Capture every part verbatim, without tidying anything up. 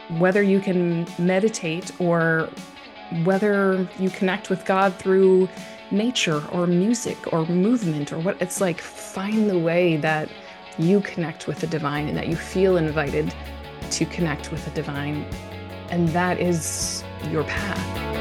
whether you can meditate or whether you connect with God through nature or music or movement or what, it's like find the way that you connect with the divine and that you feel invited to connect with the divine. And that is your path.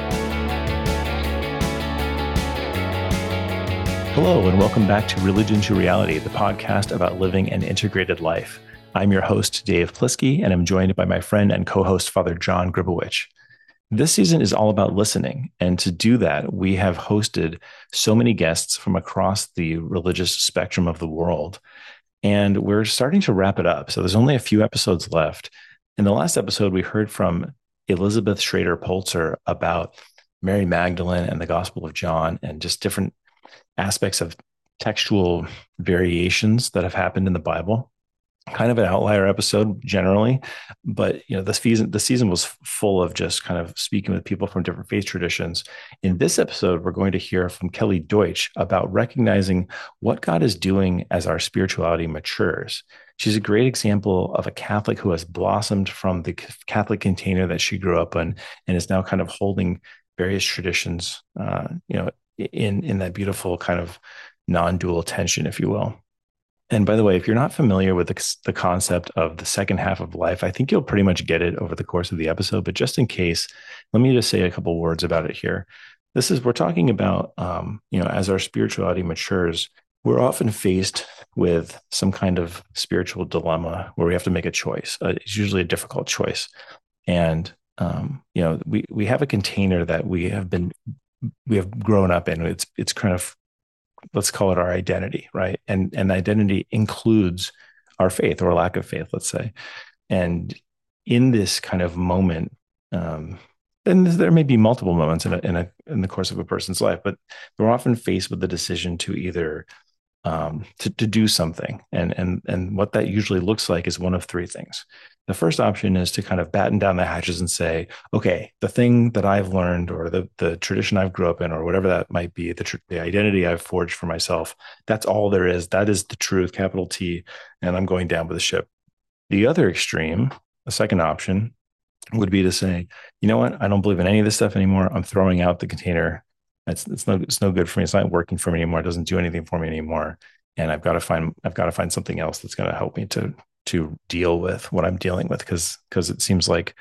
Hello, and welcome back to Religion to Reality, the podcast about living an integrated life. I'm your host, Dave Plisky, and I'm joined by my friend and co-host, Father John Gribowich. This season is all about listening, and to do that, we have hosted so many guests from across the religious spectrum of the world, and we're starting to wrap it up. So there's only a few episodes left. In the last episode, we heard from Elizabeth Schrader Polzer about Mary Magdalene and the Gospel of John and just different aspects of textual variations that have happened in the Bible. Kind of an outlier episode generally, but you know, the season the season was full of just kind of speaking with people from different faith traditions. In this episode, we're going to hear from Kelly Deutsch about recognizing what God is doing as our spirituality matures. She's a great example of a Catholic who has blossomed from the Catholic container that she grew up in and is now kind of holding various traditions, uh, you know, in in that beautiful kind of non-dual tension, if you will. And by the way, if you're not familiar with the, the concept of the second half of life, I think you'll pretty much get it over the course of the episode. But just in case, let me just say a couple words about it here. This is, we're talking about, um, you know, as our spirituality matures, we're often faced with some kind of spiritual dilemma where we have to make a choice. Uh, it's usually a difficult choice. And, um, you know, we, we have a container that we have been we have grown up in. It's it's kind of, let's call it our identity, right? And and identity includes our faith or lack of faith, let's say. And in this kind of moment, um, and there may be multiple moments in a, in a in the course of a person's life, but they're often faced with the decision to either um, to to do something, and and and what that usually looks like is one of three things. The first option is to kind of batten down the hatches and say, okay, the thing that I've learned or the, the tradition I've grew up in or whatever that might be, the, tr- the identity I've forged for myself, that's all there is. That is the truth, capital T, and I'm going down with the ship. The other extreme, the second option, would be to say, you know what, I don't believe in any of this stuff anymore. I'm throwing out the container. It's, it's, no, it's no good for me. It's not working for me anymore. It doesn't do anything for me anymore. And I've got to find, I've got to find something else that's going to help me to to deal with what I'm dealing with, because because it seems like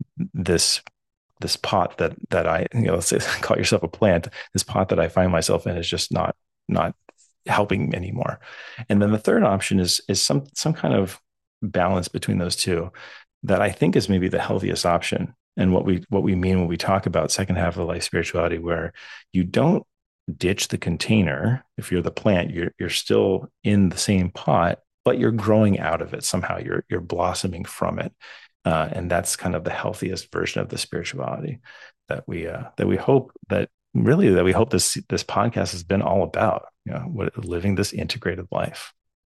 this this pot that that I, you know, let's say, call yourself a plant, this pot that I find myself in is just not not helping anymore. And then the third option is is some some kind of balance between those two that I think is maybe the healthiest option. And what we what we mean when we talk about second half of life spirituality, where you don't ditch the container. If you're the plant, you're you're still in the same pot, but you're growing out of it somehow. You're you're blossoming from it, uh, and that's kind of the healthiest version of the spirituality that we uh, that we hope that really that we hope this this podcast has been all about. You know, what, living this integrated life.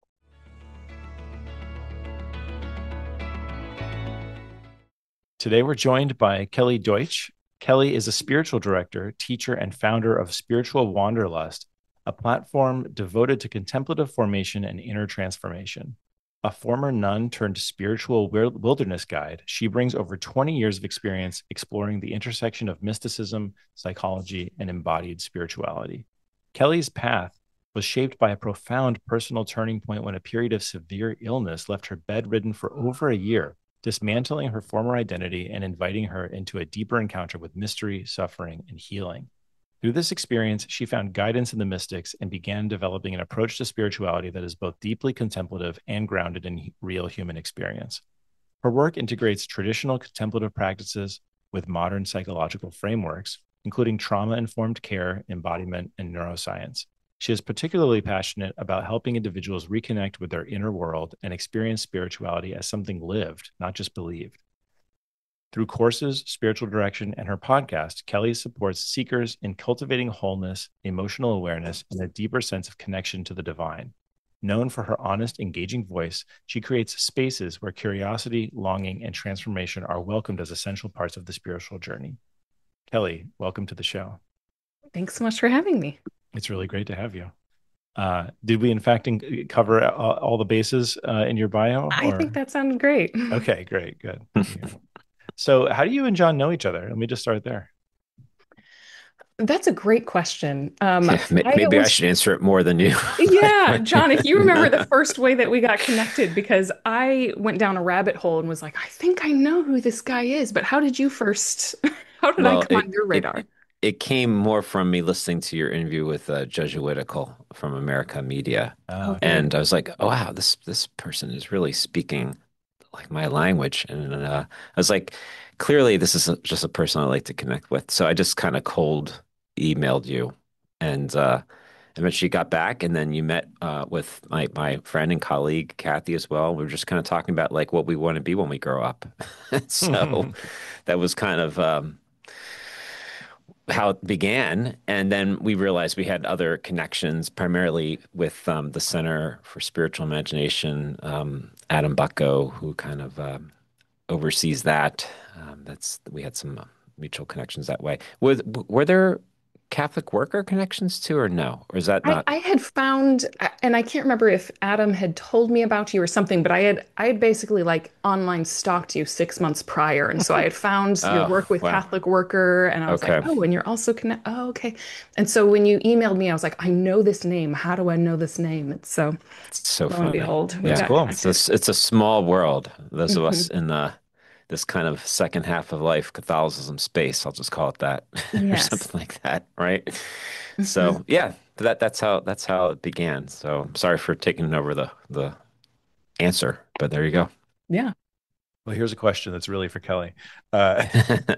Today we're joined by Kelly Deutsch. Kelly is a spiritual director, teacher, and founder of Spiritual Wanderlust, a platform devoted to contemplative formation and inner transformation. A former nun turned spiritual wilderness guide, she brings over twenty years of experience exploring the intersection of mysticism, psychology, and embodied spirituality. Kelly's path was shaped by a profound personal turning point when a period of severe illness left her bedridden for over a year, dismantling her former identity and inviting her into a deeper encounter with mystery, suffering, and healing. Through this experience, she found guidance in the mystics and began developing an approach to spirituality that is both deeply contemplative and grounded in real human experience. Her work integrates traditional contemplative practices with modern psychological frameworks, including trauma-informed care, embodiment, and neuroscience. She is particularly passionate about helping individuals reconnect with their inner world and experience spirituality as something lived, not just believed. Through courses, spiritual direction, and her podcast, Kelly supports seekers in cultivating wholeness, emotional awareness, and a deeper sense of connection to the divine. Known for her honest, engaging voice, she creates spaces where curiosity, longing, and transformation are welcomed as essential parts of the spiritual journey. Kelly, welcome to the show. Thanks so much for having me. It's really great to have you. Uh, did we, in fact, in- cover all, all the bases uh, in your bio? I or? think that sounded great. Okay, great, good. So, how do you and John know each other? Let me just start there. That's a great question. Um, Yeah, may- I maybe I was should answer it more than you. Yeah, John, if you remember the first way that we got connected, because I went down a rabbit hole and was like, I think I know who this guy is, but how did you first, how did I Well, come on it your radar? it it came more from me listening to your interview with uh, Jesuitical from America Media, Oh, Okay. okay. and I was like, oh wow, this this person is really speaking like my language, and uh, I was like, clearly this is a, just a person I like to connect with. So I just kind of cold emailed you, and uh, eventually got back, and then you met uh, with my my friend and colleague Kathy as well. We were just kind of talking about like what we want to be when we grow up. So that was kind of um, how it began. And then we realized we had other connections, primarily with um, the Center for Spiritual Imagination, um, Adam Bucko, who kind of um, oversees that. Um, that's we had some uh, mutual connections that way. Were, were there Catholic worker connections too, or no? Or is that I, not? I had found, and I can't remember if Adam had told me about you or something, but I had I had basically like online stalked you six months prior, and so I had found your Oh, work with wow. Catholic Worker, and I was like, Okay. oh, and you're also connect. Oh, okay. And so when you emailed me, I was like, I know this name. How do I know this name? And so That's so lo and funny. behold, we That's Yeah. got cool. It's a, connected. s- it's a small world. Those of us Hmm. in uh, this kind of second half of life, Catholicism space, I'll just call it that, or Yes. something like that, right? Hmm. So yeah, that that's how that's how it began. So I'm sorry for taking over the the answer, but there you go. Yeah. Well, here's a question that's really for Kelly. Uh,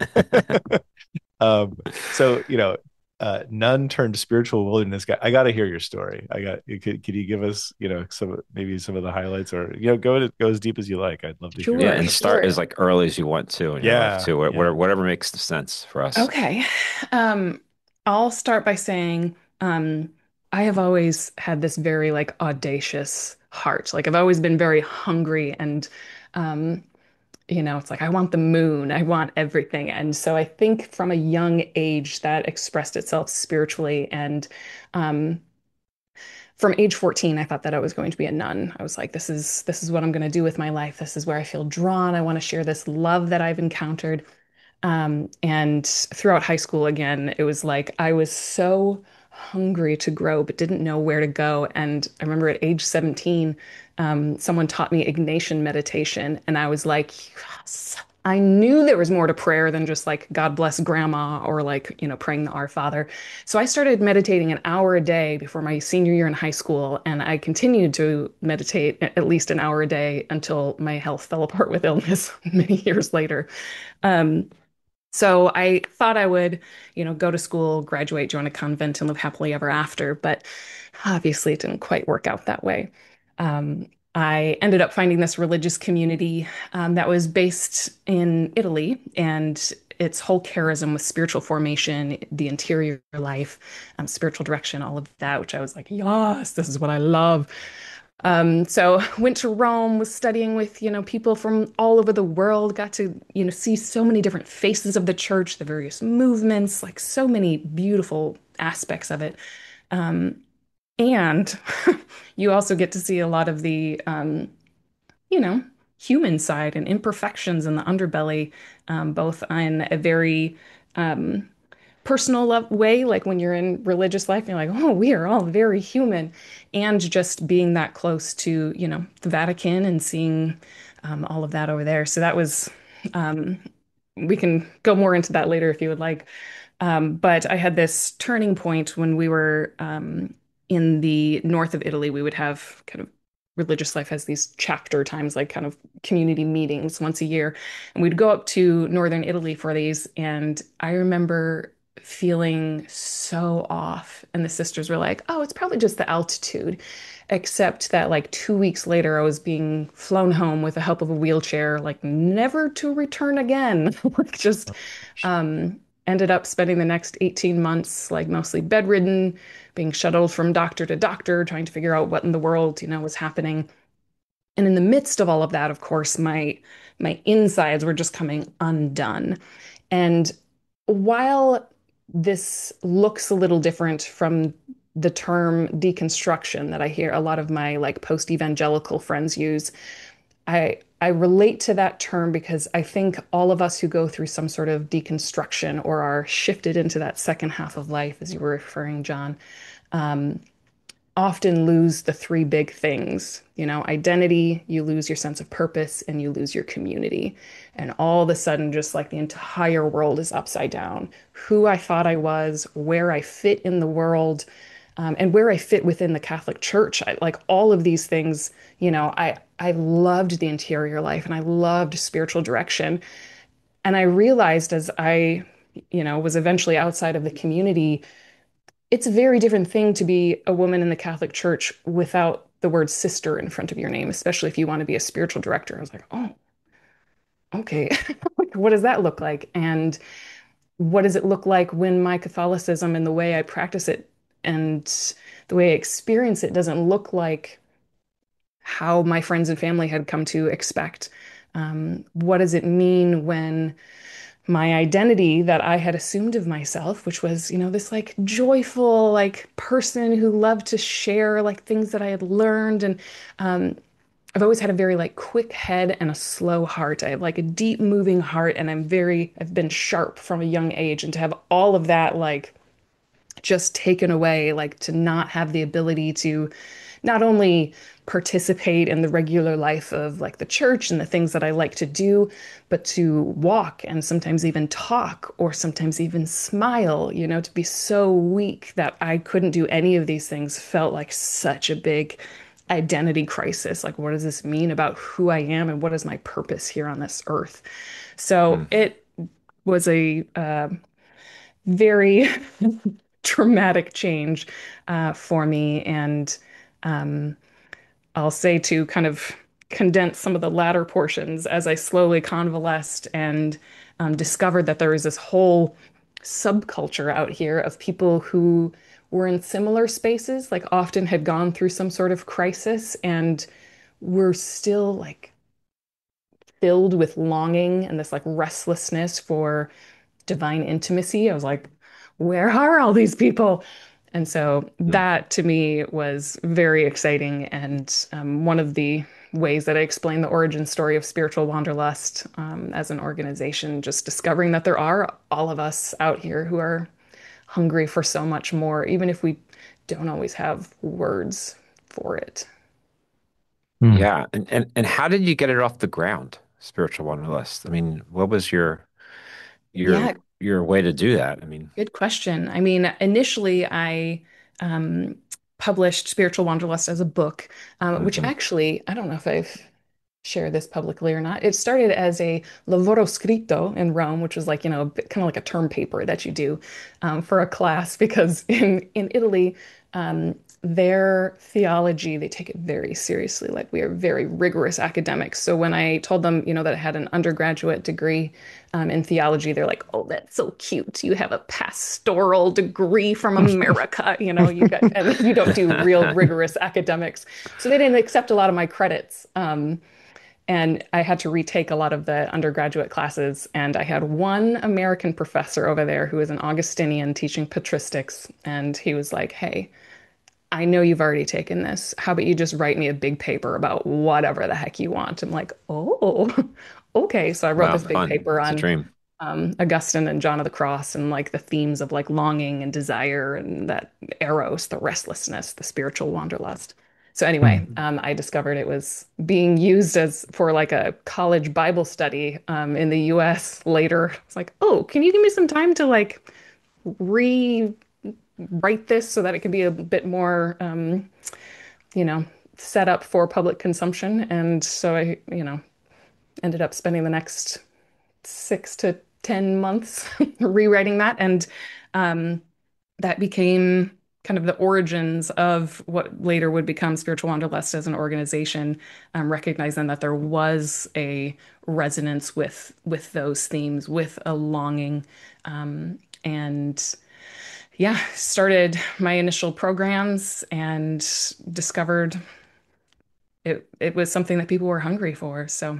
um, so you know, uh, nun turned spiritual wilderness guy. I got to hear your story. I got. Could, could you give us, you know, some maybe some of the highlights, or you know, go to, go as deep as you like. I'd love to hear Yeah, Sure, about and it. start sure. as like early as you want to in your life Yeah, too, wha- yeah. whatever whatever makes sense for us. Okay. Um, I'll start by saying, um, I have always had this very like audacious heart. Like I've always been very hungry and um, you know, it's like I want the moon, I want everything. And so I think from a young age that expressed itself spiritually. And um, from age fourteen, I thought that I was going to be a nun. I was like, this is this is what I'm going to do with my life. This is where I feel drawn. I want to share this love that I've encountered. Um, and throughout high school, again, it was like I was so hungry to grow, but didn't know where to go. And I remember at age seventeen, um, someone taught me Ignatian meditation. And I was like, yes. I knew there was more to prayer than just like God bless grandma or like, you know, praying the Our Father. So I started meditating an hour a day before my senior year in high school. And I continued to meditate at least an hour a day until my health fell apart with illness many years later. Um, so I thought I would, you know, go to school, graduate, join a convent, and live happily ever after. But obviously, it didn't quite work out that way. Um, I ended up finding this religious community um, that was based in Italy, and its whole charism was spiritual formation, the interior life, um, spiritual direction, all of that, which I was like, yes, this is what I love. Um, so went to Rome, was studying with, you know, people from all over the world, got to, you know, see so many different faces of the church, the various movements, like so many beautiful aspects of it. Um, and you also get to see a lot of the, um, you know, human side and imperfections in the underbelly, um, both in a very um, personal love way, like when you're in religious life, you're like, oh, we are all very human. And just being that close to, you know, the Vatican and seeing um, all of that over there. So that was, um, we can go more into that later if you would like. Um, but I had this turning point when we were um, in the north of Italy. We would have kind of religious life has these chapter times, like kind of community meetings once a year. And we'd go up to northern Italy for these. And I remember feeling so off. And the sisters were like, oh, it's probably just the altitude. Except that, like, two weeks later, I was being flown home with the help of a wheelchair, like, never to return again. Like, just um, ended up spending the next eighteen months, like, mostly bedridden, being shuttled from doctor to doctor, trying to figure out what in the world, you know, was happening. And in the midst of all of that, of course, my my insides were just coming undone. And while this looks a little different from the term deconstruction that I hear a lot of my like post-evangelical friends use, I I relate to that term because I think all of us who go through some sort of deconstruction or are shifted into that second half of life, as you were referring, John, um, often lose the three big things. You know, identity, you lose your sense of purpose, and you lose your community. And all of a sudden, just like the entire world is upside down. Who I thought I was, where I fit in the world, um, and where I fit within the Catholic Church. I, like all of these things, you know, I I loved the interior life and I loved spiritual direction. And I realized as I, you know, was eventually outside of the community, it's a very different thing to be a woman in the Catholic Church without the word sister in front of your name, especially if you want to be a spiritual director. I was like, oh, okay. Like, what does that look like? And what does it look like when my Catholicism and the way I practice it and the way I experience it doesn't look like how my friends and family had come to expect? Um, what does it mean when my identity that I had assumed of myself, which was, you know, this like joyful, like person who loved to share like things that I had learned. And um, I've always had a very like quick head and a slow heart. I have like a deep moving heart, and I'm very, I've been sharp from a young age. And to have all of that like just taken away, like to not have the ability to not only participate in the regular life of like the church and the things that I like to do, but to walk and sometimes even talk or sometimes even smile, you know, to be so weak that I couldn't do any of these things felt like such a big identity crisis. Like, what does this mean about who I am and what is my purpose here on this earth? So Mm. it was a uh, very traumatic change uh, for me. And um, I'll say to kind of condense some of the latter portions as I slowly convalesced and um, discovered that there was this whole subculture out here of people who were in similar spaces, like often had gone through some sort of crisis and were still like filled with longing and this like restlessness for divine intimacy. I was like, where are all these people? And so Mm. that to me was very exciting. And um, one of the ways that I explain the origin story of Spiritual Wanderlust um, as an organization, just discovering that there are all of us out here who are hungry for so much more, even if we don't always have words for it. Hmm. Yeah. And, and and how did you get it off the ground, Spiritual Wanderlust? I mean, what was your your Yeah, your way to do that? I mean, good question. I mean, initially I um, published Spiritual Wanderlust as a book, um, which mhm. actually, I don't know if I've shared this publicly or not. It started as a lavoro scritto in Rome, which was like, you know, kind of like a term paper that you do um, for a class, because in, in Italy, um, their theology, they take it very seriously. Like we are very rigorous academics. So when I told them, you know, that I had an undergraduate degree um, in theology, they're like, "Oh, that's so cute. You have a pastoral degree from America. You know, you got and you don't do real rigorous academics." So they didn't accept a lot of my credits. Um, and I had to retake a lot of the undergraduate classes. And I had one American professor over there who was an Augustinian teaching patristics. And he was like, "Hey, I know you've already taken this. How about you just write me a big paper about whatever the heck you want?" I'm like, "Oh, okay." So I wrote Wow, this big fun. paper It's a on dream. um, Augustine and John of the Cross and like the themes of like longing and desire and that eros, the restlessness, the spiritual wanderlust. So Hmm. anyway, um, I discovered it was being used as for like a college Bible study um, in the U S later. It's like, oh, can you give me some time to like rewrite this so that it can be a bit more, um, you know, set up for public consumption? And so I, you know, ended up spending the next six to ten months rewriting that. And um, that became kind of the origins of what later would become Spiritual Wanderlust as an organization, um, recognizing that there was a resonance with with those themes, with a longing. Um, and yeah, started my initial programs and discovered it, it was something that people were hungry for. So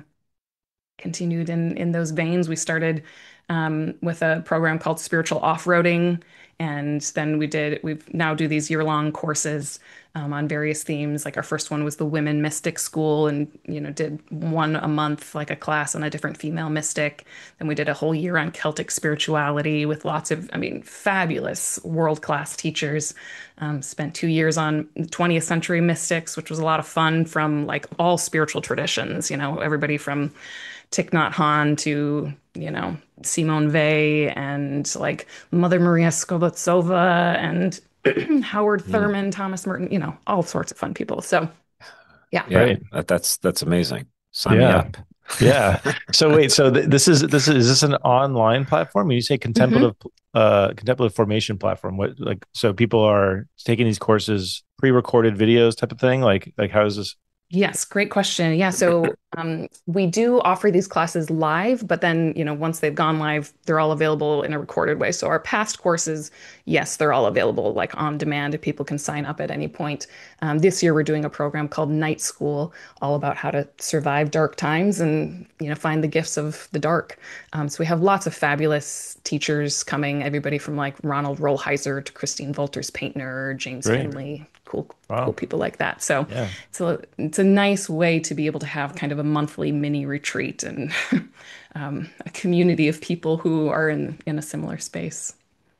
continued in in those veins. We started um, with a program called Spiritual Off-Roading And then we did, we've now do these year-long courses um, on various themes. Like our first one was the Women Mystic School, and you know, did one a month, like a class on a different female mystic. Then we did a whole year on Celtic spirituality with lots of, I mean, fabulous world-class teachers. Um, spent two years on twentieth century mystics, which was a lot of fun from like all spiritual traditions, you know, everybody from Thich Nhat Hanh to, you know, Simone Weil and like Mother Maria Skobetsova and Howard Mm. Thurman, Thomas Merton, you know, all sorts of fun people. So, yeah. Yeah, Right. that, that's that's amazing. Sign me Yeah. up. Yeah. So wait, so th- this is this is is this an online platform? When you say Mhm. contemplative uh contemplative formation platform, what like so people are taking these courses, pre-recorded videos type of thing? Like like how is this? Yes, great question. Yeah, so um, we do offer these classes live, but then, you know, once they've gone live, they're all available in a recorded way. So our past courses, yes, they're all available like on demand. If people can sign up at any point. Um, this year, we're doing a program called Night School, all about how to survive dark times and, you know, find the gifts of the dark. Um, so we have lots of fabulous teachers coming, everybody from like Ronald Rolheiser to Christine Wolters Paintner, James Great. Finley, cool, cool Wow. people like that. So Yeah. it's a it's a nice way to be able to have kind of a monthly mini retreat and um, a community of people who are in in a similar space.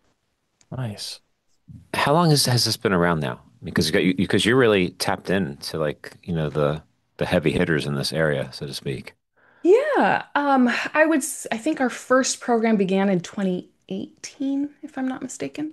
Nice. How long has has this been around now? Because you got you because you're really tapped in to like, you know, the the heavy hitters in this area, so to speak. Yeah, um, I would s- I think our first program began in twenty eighteen, if I'm not mistaken.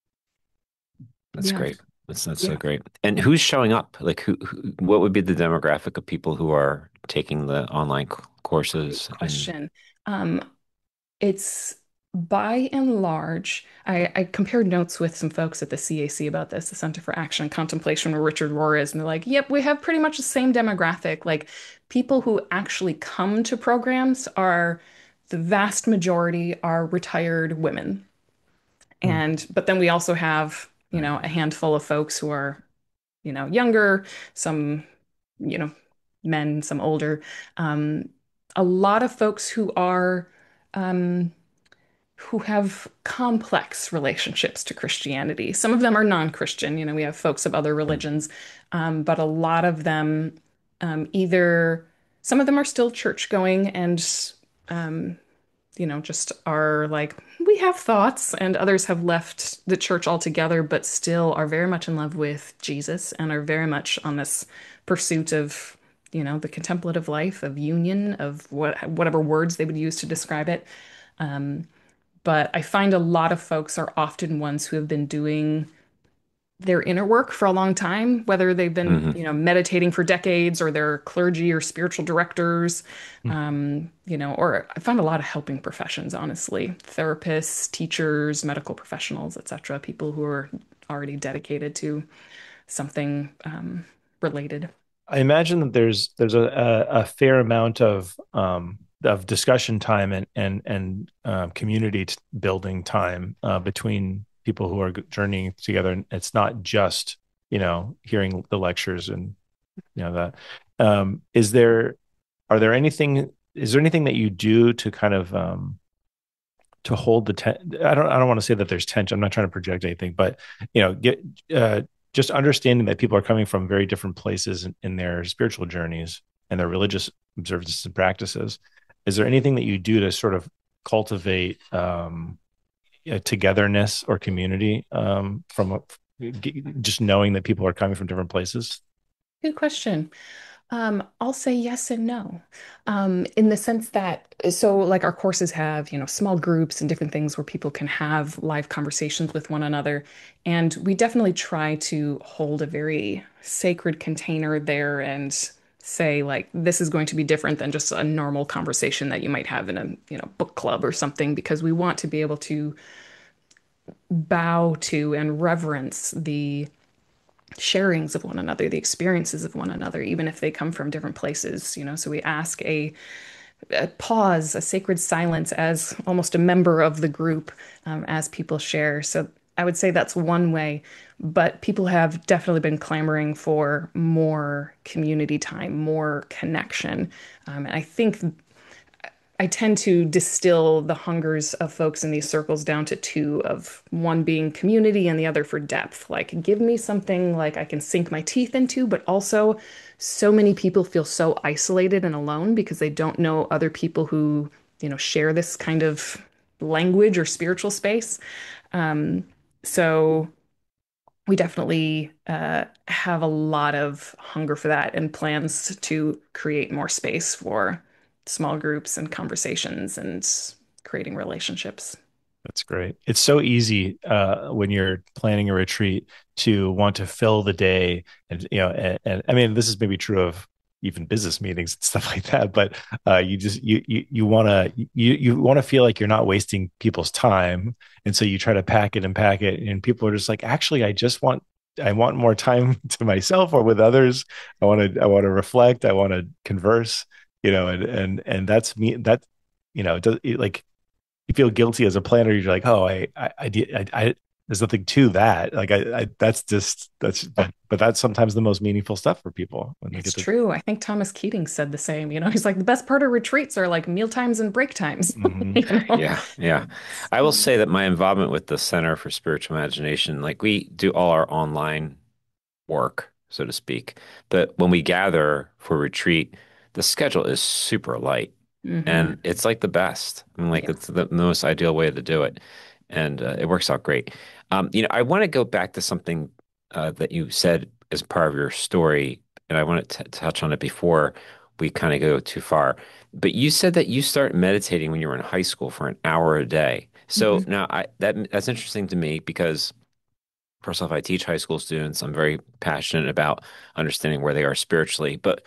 That's Yeah, great. That's that's so yeah. great. And who's showing up? Like who, who what would be the demographic of people who are taking the online c- Great courses and question. Um, It's by and large, I, I compared notes with some folks at the C A C about this, the Center for Action and Contemplation, where Richard Rohr is, and they're like, yep, we have pretty much the same demographic. Like people who actually come to programs are the vast majority are retired women. Hmm. And but then we also have, you right. know, a handful of folks who are, you know, younger, some, you know, men, some older. Um, a lot of folks who are um who have complex relationships to Christianity. Some of them are non-Christian. You know, we have folks of other Mm. religions, um, but a lot of them um, either some of them are still church going and um, you know just are like we have thoughts, and others have left the church altogether, but still are very much in love with Jesus and are very much on this pursuit of you know the contemplative life of union of what whatever words they would use to describe it. Um, but I find a lot of folks are often ones who have been doing their inner work for a long time, whether they've been, Hmm. you know, meditating for decades or they're clergy or spiritual directors, um, you know, or I find a lot of helping professions, honestly, therapists, teachers, medical professionals, et cetera, people who are already dedicated to something um, related. I imagine that there's there's a, a, a fair amount of um, of discussion time and and and uh, community t- building time uh, between people who are journeying together. And it's not just you know hearing the lectures and you know that. Um, is there are there anything is there anything that you do to kind of um, to hold the ten- I don't I don't want to say that there's tension. I'm not trying to project anything, but you know, get uh, just understanding that people are coming from very different places in, in their spiritual journeys and their religious observances and practices. Is there anything that you do to sort of cultivate um, a togetherness or community um, from a, just knowing that people are coming from different places? Good question. Um, I'll say yes and no. Um, in the sense that, so like our courses have, you know, small groups and different things where people can have live conversations with one another. And we definitely try to hold a very sacred container there and say, like, this is going to be different than just a normal conversation that you might have in a, you know, book club or something, because we want to be able to bow to and reverence the sharings of one another, the experiences of one another, even if they come from different places, you know. So we ask a, a pause, a sacred silence as almost a member of the group um, as people share. So I would say that's one way, but people have definitely been clamoring for more community time, more connection. Um, and I think I tend to distill the hungers of folks in these circles down to two of one being community and the other for depth. Like, give me something like I can sink my teeth into, but also so many people feel so isolated and alone because they don't know other people who, you know, share this kind of language or spiritual space. Um, so we definitely uh, have a lot of hunger for that and plans to create more space for small groups and conversations and creating relationships. That's great. It's so easy uh, when you're planning a retreat to want to fill the day, and you know, and, and I mean, this is maybe true of even business meetings and stuff like that. But uh, you just you you you want to you you want to feel like you're not wasting people's time, and so you try to pack it and pack it, and people are just like, actually, I just want I want more time to myself or with others. I want to I want to reflect. I want to converse. You know, and and and that's me. That you know, it does, it, like you feel guilty as a planner. You're like, oh, I, I, I, I, I there's nothing to that. Like, I, I, that's just that's, but, but that's sometimes the most meaningful stuff for people when they It's get to. true. I think Thomas Keating said the same. You know, he's like, the best part of retreats are like meal times and break times. Mhm. You know? Yeah, yeah. I will So, say that my involvement with the Center for Spiritual Imagination, like we do all our online work, so to speak. But when we gather for retreat, the schedule is super light mhm. and it's like the best. I mean, like Yeah. it's the most ideal way to do it. And uh, it works out great. Um, you know, I want to go back to something uh, that you said as part of your story, and I want to touch on it before we kind of go too far. But you said that you start meditating when you were in high school for an hour a day. So Mhm. now I that that's interesting to me because first off, I teach high school students. I'm very passionate about understanding where they are spiritually. But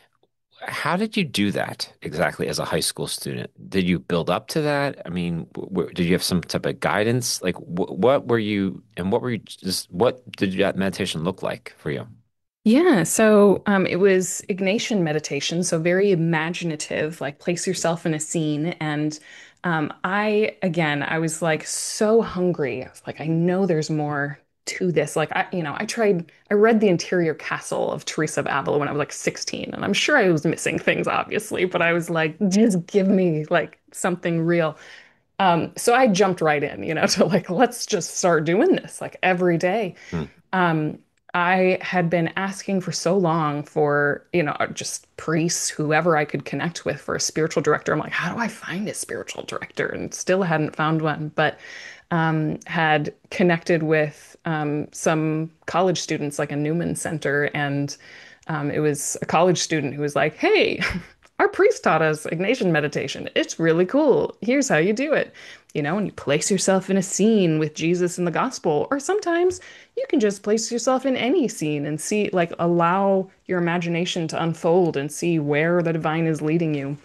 how did you do that exactly as a high school student? Did you build up to that? I mean, w did you have some type of guidance? Like, wh what were you, and what were you just, what did that meditation look like for you? Yeah, so um, it was Ignatian meditation, so very imaginative, like place yourself in a scene. And um, I, again, I was like so hungry. I was like, I know there's more to this. Like, I, you know, I tried, I read The Interior Castle of Teresa of Avila when I was like sixteen, and I'm sure I was missing things, obviously, but I was like, just give me like something real. Um, so I jumped right in, you know, to like, let's just start doing this like every day. Hmm. Um, I had been asking for so long for, you know, uh, just priests, whoever I could connect with for a spiritual director. I'm like, how do I find a spiritual director? And still hadn't found one, but um, had connected with um, some college students, like a Newman Center. And um, it was a college student who was like, hey, our priest taught us Ignatian meditation. It's really cool. Here's how you do it. You know, and you place yourself in a scene with Jesus in the gospel, or sometimes you can just place yourself in any scene and see, like, allow your imagination to unfold and see where the divine is leading you.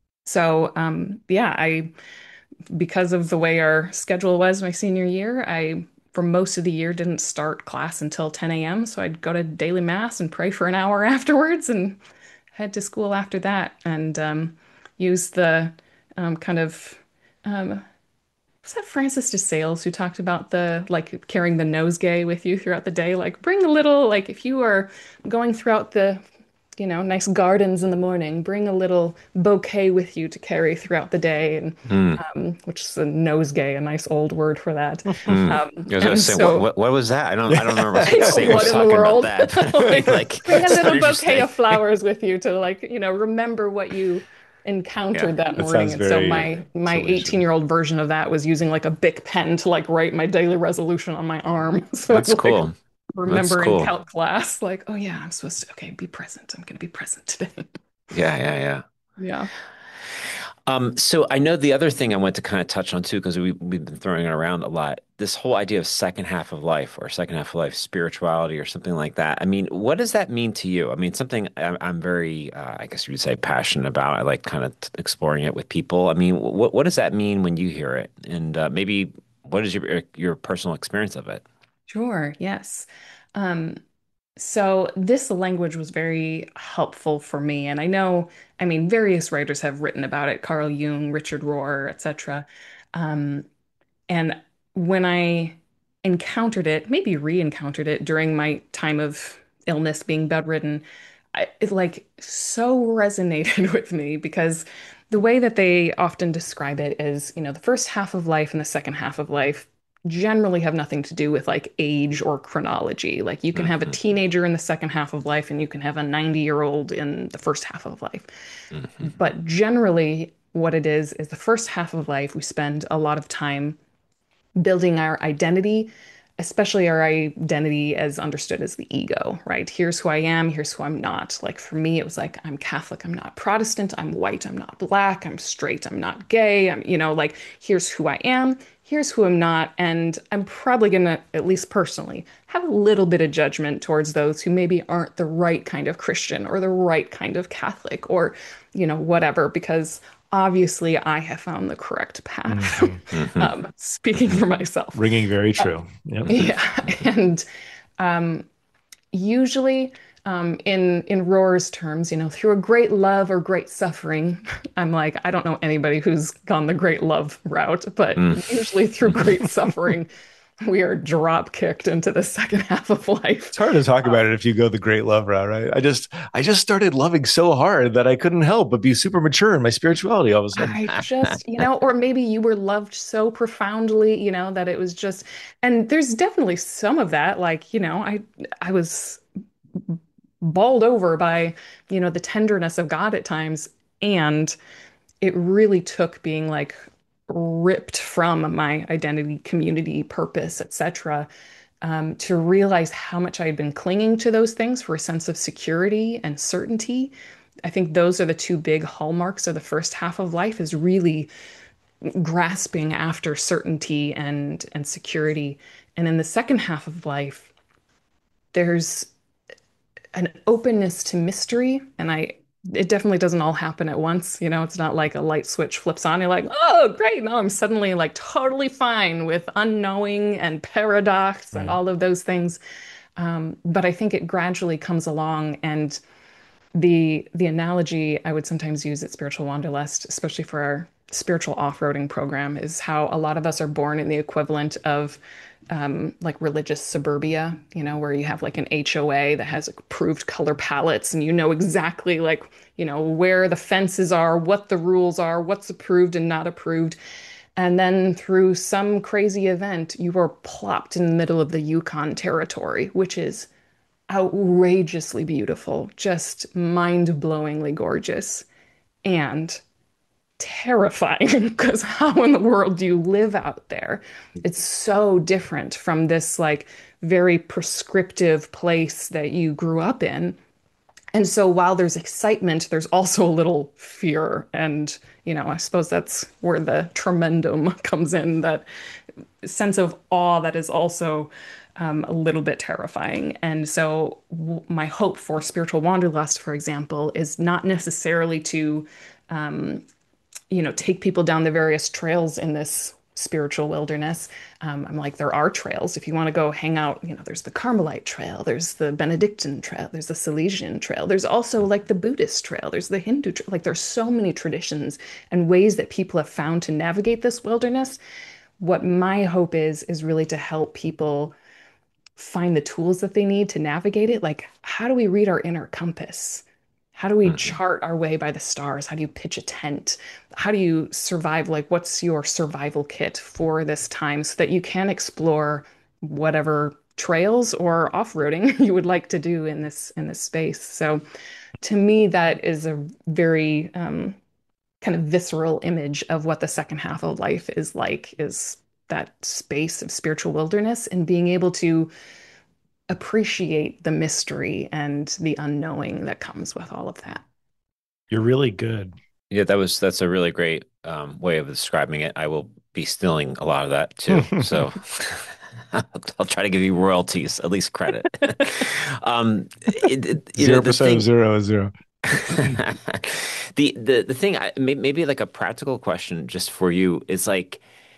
So, um, yeah, I, because of the way our schedule was my senior year, I, for most of the year, didn't start class until ten a m. So I'd go to daily mass and pray for an hour afterwards and head to school after that and um, use the um, kind of um, was that Francis de Sales who talked about the like carrying the nosegay with you throughout the day? Like bring a little, like if you are going throughout the, you know, nice gardens in the morning, bring a little bouquet with you to carry throughout the day, and Hmm. um, which is a nosegay, a nice old word for that. Hmm. Um, I was gonna and say what so, what what was that? I don't I don't remember I know, Saint was what in the talking about world? that. But Like, like bring a sounded little bouquet interesting. of flowers with you to like, you know, remember what you Yeah. encountered that That morning. sounds And so very my my salesian. eighteen-year-old version of that was using like a Bic pen to like write my daily resolution on my arm. So That's I'd like cool. That's remember in cool. calc class, like, oh yeah, I'm supposed to, okay, be present. I'm gonna be present today. Yeah, yeah, yeah. Yeah. Um, so I know the other thing I want to kind of touch on too, because we we've been throwing it around a lot. This whole idea of second half of life or second half of life spirituality or something like that. I mean, what does that mean to you? I mean, something I'm, I'm very, uh, I guess you would say, passionate about. I like kind of t- exploring it with people. I mean, what what does that mean when you hear it? And uh, maybe what is your your personal experience of it? Sure, yes. Um, so this language was very helpful for me. And I know, I mean, various writers have written about it, Carl Jung, Richard Rohr, et cetera. Um, and when I encountered it, maybe re-encountered it during my time of illness, being bedridden, I, it like so resonated with me because The way that they often describe it is, you know, the first half of life and the second half of life generally have nothing to do with like age or chronology. Like you can have a Hmm. teenager in the second half of life and you can have a ninety year old in the first half of life. Hmm. But generally, what it is, is the first half of life, we spend a lot of time building our identity, especially our identity as understood as the ego, right? Here's who I am, here's who I'm not. Like for me, it was like, I'm Catholic, I'm not Protestant, I'm white, I'm not black, I'm straight, I'm not gay. I'm, you know, like here's who I am, here's who I'm not. And I'm probably going to, at least personally, have a little bit of judgment towards those who maybe aren't the right kind of Christian or the right kind of Catholic or, you know, whatever, because obviously I have found the correct path. Hmm. Hmm. um, speaking Hmm. for myself. Ringing very Uh, true. Yep. yeah, and um, usually um, in in Rohr's terms, you know, through a great love or great suffering, I'm like, I don't know anybody who's gone the great love route, but Hmm. usually through great suffering, we are drop kicked into the second half of life. It's hard to talk Um, about it if you go the great love route, right? I just I just started loving so hard that I couldn't help but be super mature in my spirituality all of a sudden. I just, you know, or maybe you were loved so profoundly, you know, that it was just, and there's definitely some of that. Like, you know, I I was bowled over by, you know, the tenderness of God at times. And it really took being like ripped from my identity, community, purpose, et cetera, um, to realize how much I had been clinging to those things for a sense of security and certainty. I think those are the two big hallmarks of the first half of life is really grasping after certainty and and security. And in the second half of life, there's an openness to mystery. And I, it definitely doesn't all happen at once. You know, it's not like a light switch flips on. You're like, oh, great. No, I'm suddenly like totally fine with unknowing and paradox and Right. all of those things. Um, but I think it gradually comes along. And the the analogy I would sometimes use at Spiritual Wanderlust, especially for our spiritual off-roading program, is how a lot of us are born in the equivalent of um, like religious suburbia, you know, where you have like an H O A that has approved color palettes and you know exactly like, you know, where the fences are, what the rules are, what's approved and not approved. And then through some crazy event, you are plopped in the middle of the Yukon Territory, which is outrageously beautiful, just mind-blowingly gorgeous, and terrifying because how in the world do you live out there? It's so different from this like very prescriptive place that you grew up in. And so while there's excitement, there's also a little fear. And, you know, I suppose that's where the tremendum comes in, that sense of awe that is also um, a little bit terrifying. And so, w- my hope for Spiritual Wanderlust, for example, is not necessarily to, um, you know, take people down the various trails in this spiritual wilderness. Um, I'm like, there are trails. If you want to go hang out, you know, there's the Carmelite trail, there's the Benedictine trail, there's the Salesian trail, there's also like the Buddhist trail, there's the Hindu trail. Like, there's so many traditions and ways that people have found to navigate this wilderness. What my hope is, is really to help people find the tools that they need to navigate it. Like, how do we read our inner compass? How do we Hmm. chart our way by the stars? How do you pitch a tent? How do you survive? Like, what's your survival kit for this time so that you can explore whatever trails or off-roading you would like to do in this in this space? So, to me, that is a very um, kind of visceral image of what the second half of life is like, is that space of spiritual wilderness and being able to appreciate the mystery and the unknowing that comes with all of that. You're really good. Yeah, that was that's a really great um, way of describing it. I will be stealing a lot of that too. So I'll, I'll try to give you royalties, at least credit. Um, it, it- you know, Zero the percent of thing, zero is zero. the the the thing, I, may, maybe like a practical question just for you is like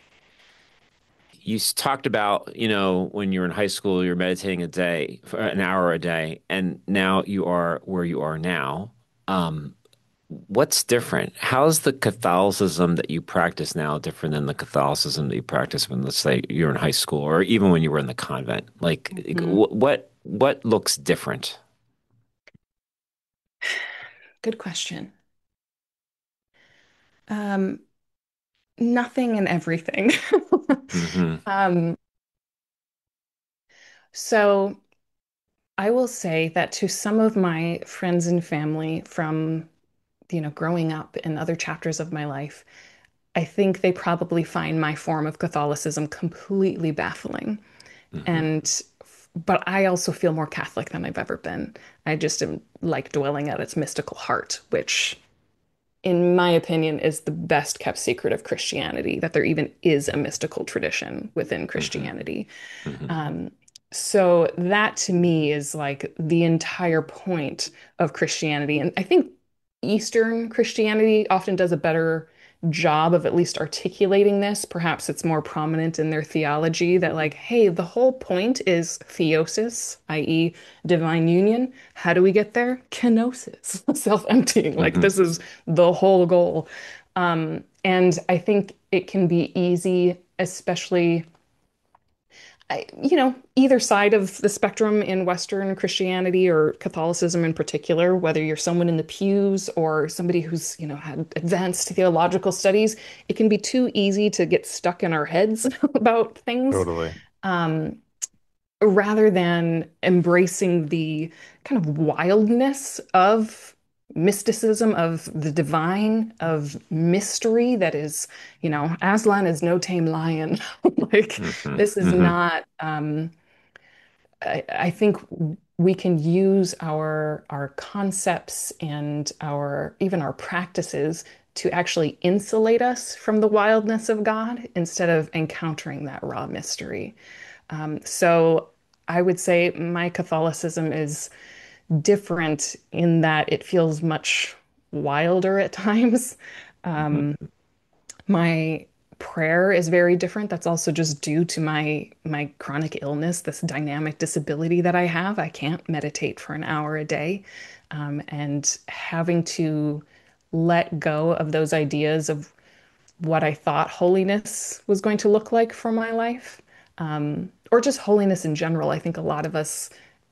you s- talked about, you know, when you were in high school, you're meditating a day for an hour a day, and now you are where you are now. Um, What's different? How's the Catholicism that you practice now different than the Catholicism that you practiced when, let's say, you were in high school or even when you were in the convent? Like, Mhm. wh- what what looks different? Good question. Um, Nothing and everything. Hmm. Um, so I will say that to some of my friends and family from, you know, growing up in other chapters of my life, I think they probably find my form of Catholicism completely baffling. Hmm. And but I also feel more Catholic than I've ever been. I just am like dwelling at its mystical heart, which in my opinion, is the best kept secret of Christianity, that there even is a mystical tradition within Hmm. Christianity. Hmm. Um, so that to me is like the entire point of Christianity. And I think Eastern Christianity often does a better job of at least articulating this. Perhaps it's more prominent in their theology that, like, hey, the whole point is theosis, that is, divine union. How do we get there? Kenosis, self-emptying. Like, Hmm. this is the whole goal. Um, and I think it can be easy, especially I, you know, either side of the spectrum in Western Christianity or Catholicism in particular, whether you're someone in the pews or somebody who's, you know, had advanced theological studies, it can be too easy to get stuck in our heads about things. Totally. Um, Rather than embracing the kind of wildness of mysticism, of the divine, of mystery that is, you know, Aslan is no tame lion. Like, Hmm. this is Hmm. not, um, I, I think we can use our our concepts and our even our practices to actually insulate us from the wildness of God instead of encountering that raw mystery. Um, so I would say my Catholicism is different in that it feels much wilder at times. Um, my prayer is very different. That's also just due to my my chronic illness, this dynamic disability that I have. I can't meditate for an hour a day, um, and having to let go of those ideas of what I thought holiness was going to look like for my life, um, or just holiness in general. I think a lot of us,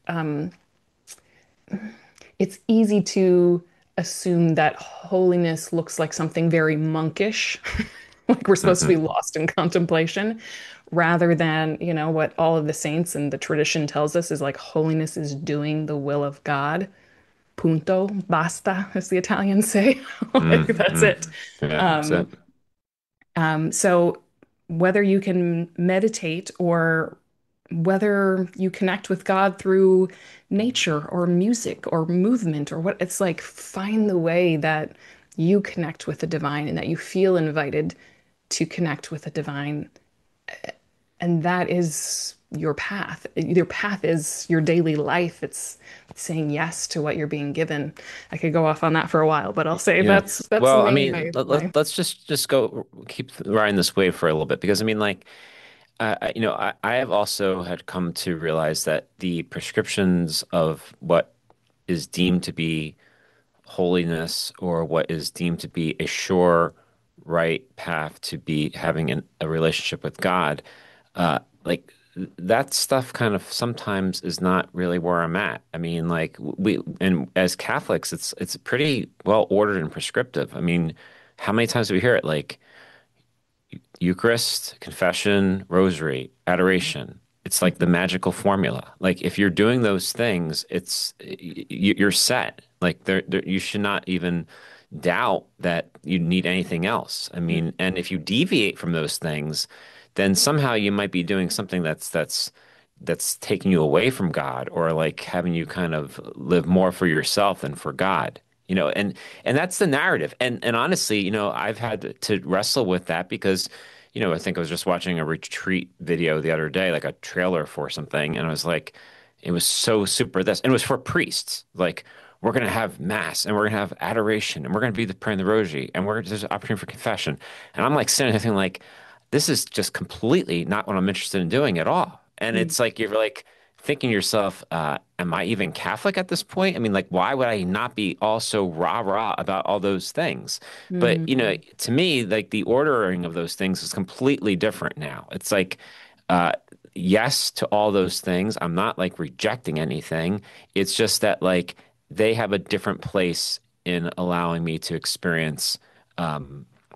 it's easy to assume that holiness looks like something very monkish, like we're supposed to be Hmm. lost in contemplation, rather than, you know, what all of the saints and the tradition tells us is like holiness is doing the will of God. Punto, basta, as the Italians say. Like, that's Hmm. it. Yeah, that's Um, it. Um, so whether you can meditate or whether you connect with God through nature or music or movement or what, it's like find the way that you connect with the divine and that you feel invited to connect with the divine. And that is your path. Your path is your daily life. It's saying yes to what you're being given. I could go off on that for a while, but I'll say Yeah. that's that's Well, I mainly mean, my let, let, my let's just just go keep riding this wave for a little bit because I mean, like, uh, I- you know, I, I have also had come to realize that the prescriptions of what is deemed to be holiness or what is deemed to be a sure, right path to be having an, a relationship with God, uh, like that stuff kind of sometimes is not really where I'm at. I mean, like we and as Catholics, it's it's pretty well ordered and prescriptive. I mean, how many times do we hear it? Like Eucharist, confession, rosary, adoration. It's like the magical formula. Like if you're doing those things, it's you, you're set. Like there, there, you should not even doubt that you need anything else. I mean, and if you deviate from those things, then somehow you might be doing something that's that's that's taking you away from God or like having you kind of live more for yourself than for God. You know, and and that's the narrative. And and honestly, you know, I've had to wrestle with that because, you know, I think I was just watching a retreat video the other day, like a trailer for something, and I was like, it was so super this, and it was for priests. Like, we're gonna have mass and we're gonna have adoration and we're gonna be the praying the rosary and we're there's an opportunity for confession. And I'm like sitting there thinking like, this is just completely not what I'm interested in doing at all. And Mm, it's like you're like thinking to yourself, uh, am I even Catholic at this point? I mean, like, why would I not be also rah rah about all those things? But, you know, mm, to me, like the ordering of those things is completely different now. It's like, uh, yes to all those things. I'm not like rejecting anything. It's just that like they have a different place in allowing me to experience um,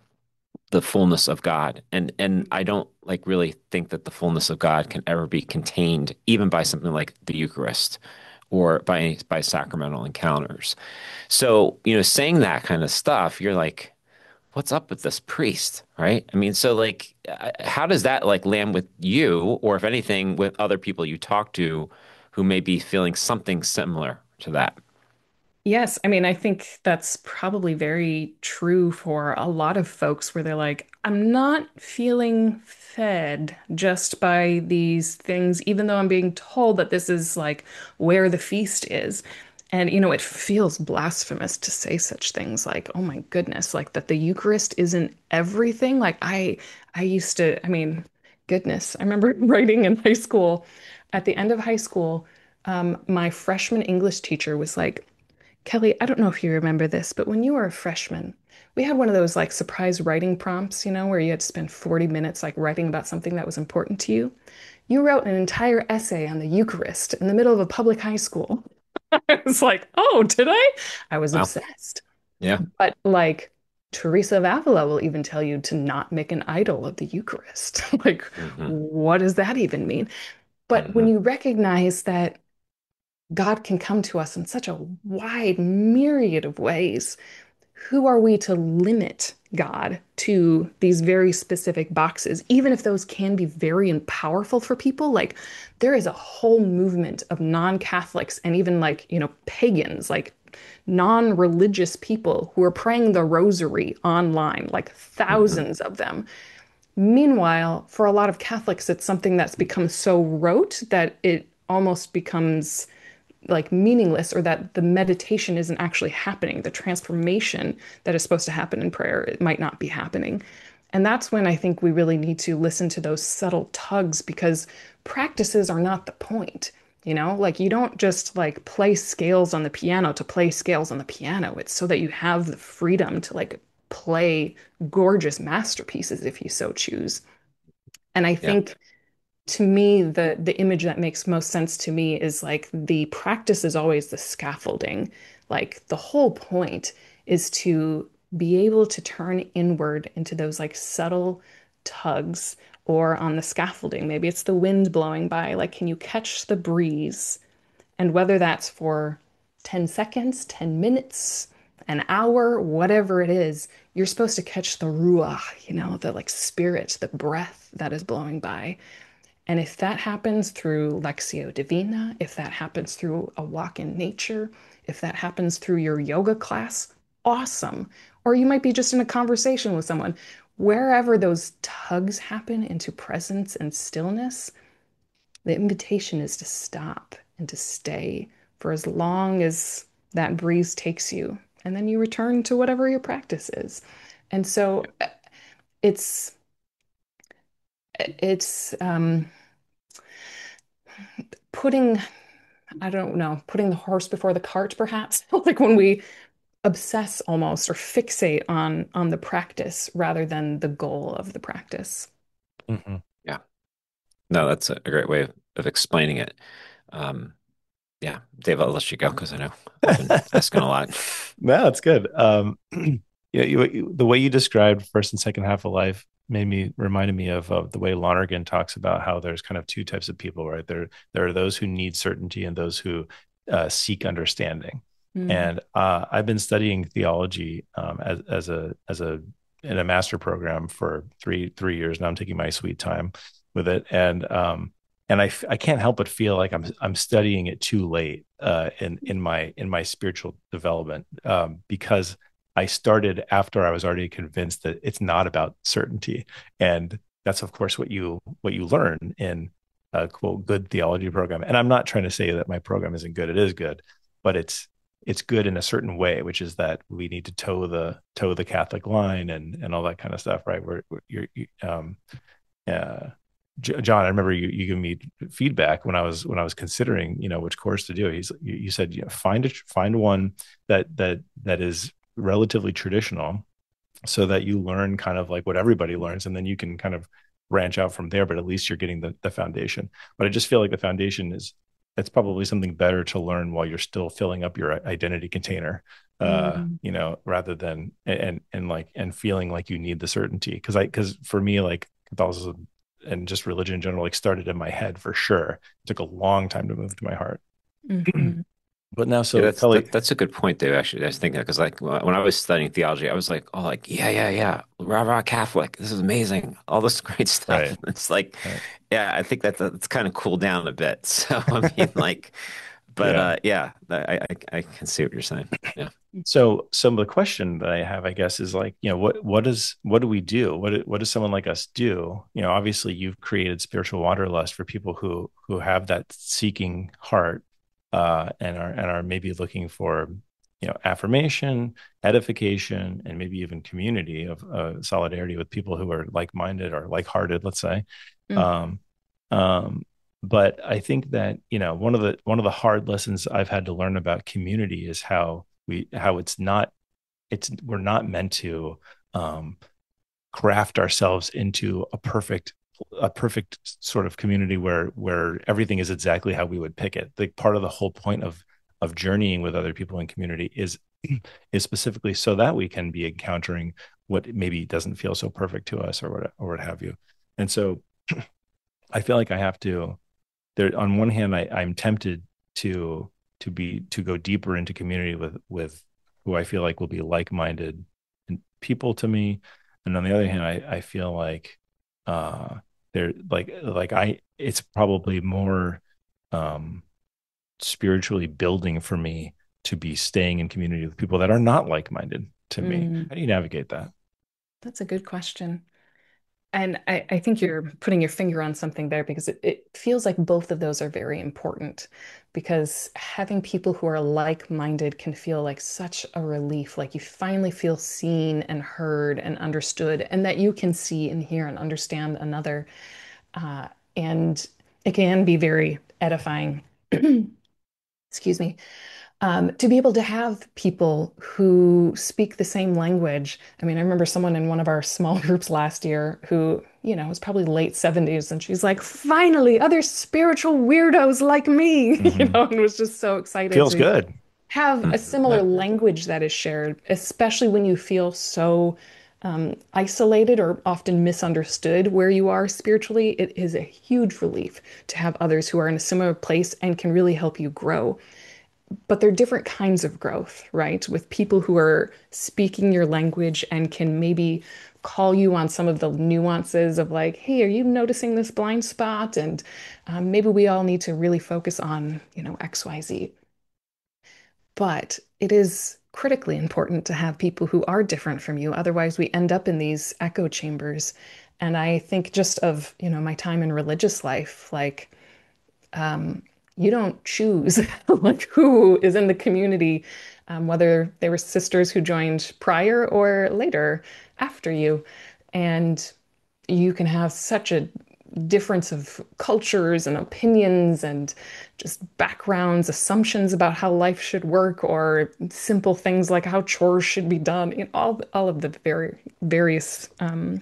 the fullness of God. And and I don't like really think that the fullness of God can ever be contained even by something like the Eucharist or by by sacramental encounters. So, you know, saying that kind of stuff, you're like, what's up with this priest, right? I mean, so like, uh, how does that like land with you, or if anything, with other people you talk to who may be feeling something similar to that? Yes, I mean, I think that's probably very true for a lot of folks where they're like, I'm not feeling fed just by these things, even though I'm being told that this is like where the feast is. And, you know, it feels blasphemous to say such things like, oh my goodness, like that the Eucharist isn't everything. Like I, I used to, I mean, goodness, I remember writing in high school, at the end of high school, um, my freshman English teacher was like, Kelly, I don't know if you remember this, but when you were a freshman, we had one of those like surprise writing prompts, you know, where you had to spend forty minutes like writing about something that was important to you. You wrote an entire essay on the Eucharist in the middle of a public high school. I was like, oh, did I? I was Wow. obsessed. Yeah. But like Teresa of Avila will even tell you to not make an idol of the Eucharist. Like, Hmm. what does that even mean? But when Hmm. you recognize that God can come to us in such a wide myriad of ways, who are we to limit God to these very specific boxes, even if those can be very powerful for people? Like, there is a whole movement of non-Catholics and even like, you know, pagans, like non-religious people who are praying the rosary online, like Hmm. thousands of them. Meanwhile, for a lot of Catholics, it's something that's become so rote that it almost becomes like meaningless, or that the meditation isn't actually happening. The transformation that is supposed to happen in prayer, it might not be happening. And that's when I think we really need to listen to those subtle tugs, because practices are not the point. You know, like you don't just like play scales on the piano to play scales on the piano. It's so that you have the freedom to like play gorgeous masterpieces if you so choose. And I Yeah. think to me, the the image that makes most sense to me is like the practice is always the scaffolding. Like the whole point is to be able to turn inward into those like subtle tugs, or on the scaffolding. Maybe it's the wind blowing by. Like, can you catch the breeze? And whether that's for ten seconds, ten minutes, an hour, whatever it is, you're supposed to catch the ruach, you know, the like spirit, the breath that is blowing by. And if that happens through Lectio Divina, if that happens through a walk in nature, if that happens through your yoga class, awesome. Or you might be just in a conversation with someone. Wherever those tugs happen into presence and stillness, the invitation is to stop and to stay for as long as that breeze takes you. And then you return to whatever your practice is. And so uh, it's, it's, um, putting I don't know, putting the horse before the cart, perhaps. Like when we obsess almost or fixate on on the practice rather than the goal of the practice. Hmm. Yeah. No, that's a great way of, of explaining it. Um, yeah, Dave, I'll let you go because I know I've been asking a lot. No, it's good. Um, yeah, you, you, the way you described first and second half of life made me reminded me of, of the way Lonergan talks about how there's kind of two types of people, right? There, there are those who need certainty and those who uh, seek understanding. Mm. And uh, I've been studying theology um, as as a as a in a master program for three three years now. I'm taking my sweet time with it, and um, and I, I can't help but feel like I'm I'm studying it too late uh, in in my in my spiritual development um, because I started after I was already convinced that it's not about certainty, and that's of course what you what you learn in a quote good theology program. And I'm not trying to say that my program isn't good; it is good, but it's it's good in a certain way, which is that we need to toe the toe the Catholic line and and all that kind of stuff, right? Where, where you're you, um, uh, John, I remember you you giving me feedback when I was when I was considering, you know, which course to do. He's you, you said, you know, find a find one that that that is relatively traditional, so that you learn kind of like what everybody learns, and then you can kind of branch out from there. But at least you're getting the the foundation. But I just feel like the foundation is it's probably something better to learn while you're still filling up your identity container uh, Mm, you know, rather than and and like and feeling like you need the certainty. Because I because for me, like Catholicism and just religion in general, like started in my head for sure. It took a long time to move to my heart. mhm, But now, Yeah, so that's Kelly, that, that's a good point, Dave. Actually, I was thinking because like when I was studying theology, I was like, oh, like yeah, yeah, yeah, rah rah Catholic. This is amazing. All this great stuff. right, It's like, right, yeah, I think that that's kind of cooled down a bit. So I mean, like, but yeah. uh, yeah, I, I I can see what you're saying. Yeah. So, some of the question that I have, I guess, is like, you know, what what is what do we do? What what does someone like us do? You know, obviously, you've created spiritual wanderlust for people who who have that seeking heart, uh, and are and are maybe looking for, you know, affirmation, edification, and maybe even community of uh, solidarity with people who are like minded or like hearted. Let's say, mm, um, um, but I think that, you know, one of the one of the hard lessons I've had to learn about community is how we how it's not it's we're not meant to um, craft ourselves into a perfect a perfect sort of community where where everything is exactly how we would pick it. Like part of the whole point of of journeying with other people in community is is specifically so that we can be encountering what maybe doesn't feel so perfect to us or what or what have you. And so I feel like I have to there on one hand I, I'm tempted to to be to go deeper into community with with who I feel like will be like-minded people to me. And on the other hand, I, I feel like uh they're like like I it's probably more um spiritually building for me to be staying in community with people that are not like-minded to me. mm. How do you navigate that? That's a good question. And I, I think you're putting your finger on something there because it, it feels like both of those are very important because having people who are like-minded can feel like such a relief. Like you finally feel seen and heard and understood, and that you can see and hear and understand another. Uh, and it can be very edifying. Excuse me. Um, to be able to have people who speak the same language. I mean, I remember someone in one of our small groups last year who, you know, was probably late seventies, and she's like, finally, other spiritual weirdos like me, you Mm-hmm. know, and was just so excited Feels to good. have a Mhm. similar Yeah. language that is shared, especially when you feel so um, isolated or often misunderstood where you are spiritually. It is a huge relief to have others who are in a similar place and can really help you grow. But they're different kinds of growth, right? With people who are speaking your language and can maybe call you on some of the nuances of like, hey, are you noticing this blind spot? And um, maybe we all need to really focus on, you know, X Y Z. But it is critically important to have people who are different from you. Otherwise, we end up in these echo chambers. And I think just of, you know, my time in religious life, like, um, you don't choose like who is in the community, um, whether they were sisters who joined prior or later after you. And you can have such a difference of cultures and opinions and just backgrounds, assumptions about how life should work, or simple things like how chores should be done. You know, all all of the very various um,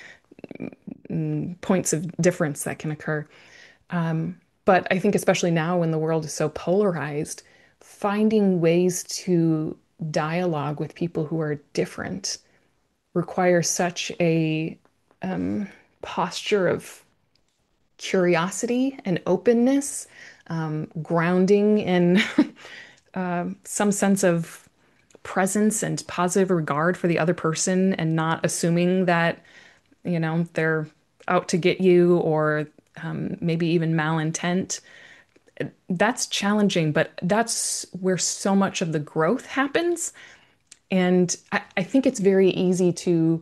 points of difference that can occur. Um, but I think especially now when the world is so polarized, finding ways to dialogue with people who are different requires such a um, posture of curiosity and openness, um, grounding in uh, some sense of presence and positive regard for the other person, and not assuming that, you know, they're out to get you or um, maybe even malintent. That's challenging, but that's where so much of the growth happens. And I, I think it's very easy to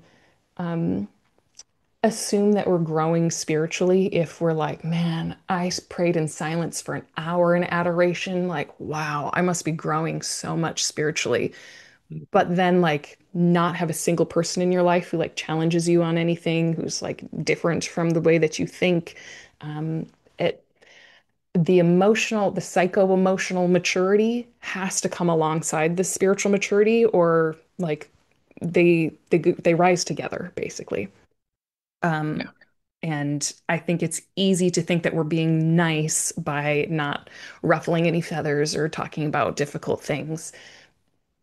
assume that we're growing spiritually if we're like, man, I prayed in silence for an hour in adoration. Like, wow, I must be growing so much spiritually. But then, like, not have a single person in your life who like challenges you on anything, who's like different from the way that you think. Um, it the emotional, the psycho-emotional maturity has to come alongside the spiritual maturity, or like they they they rise together, basically. Um, Yeah. and I think it's easy to think that we're being nice by not ruffling any feathers or talking about difficult things.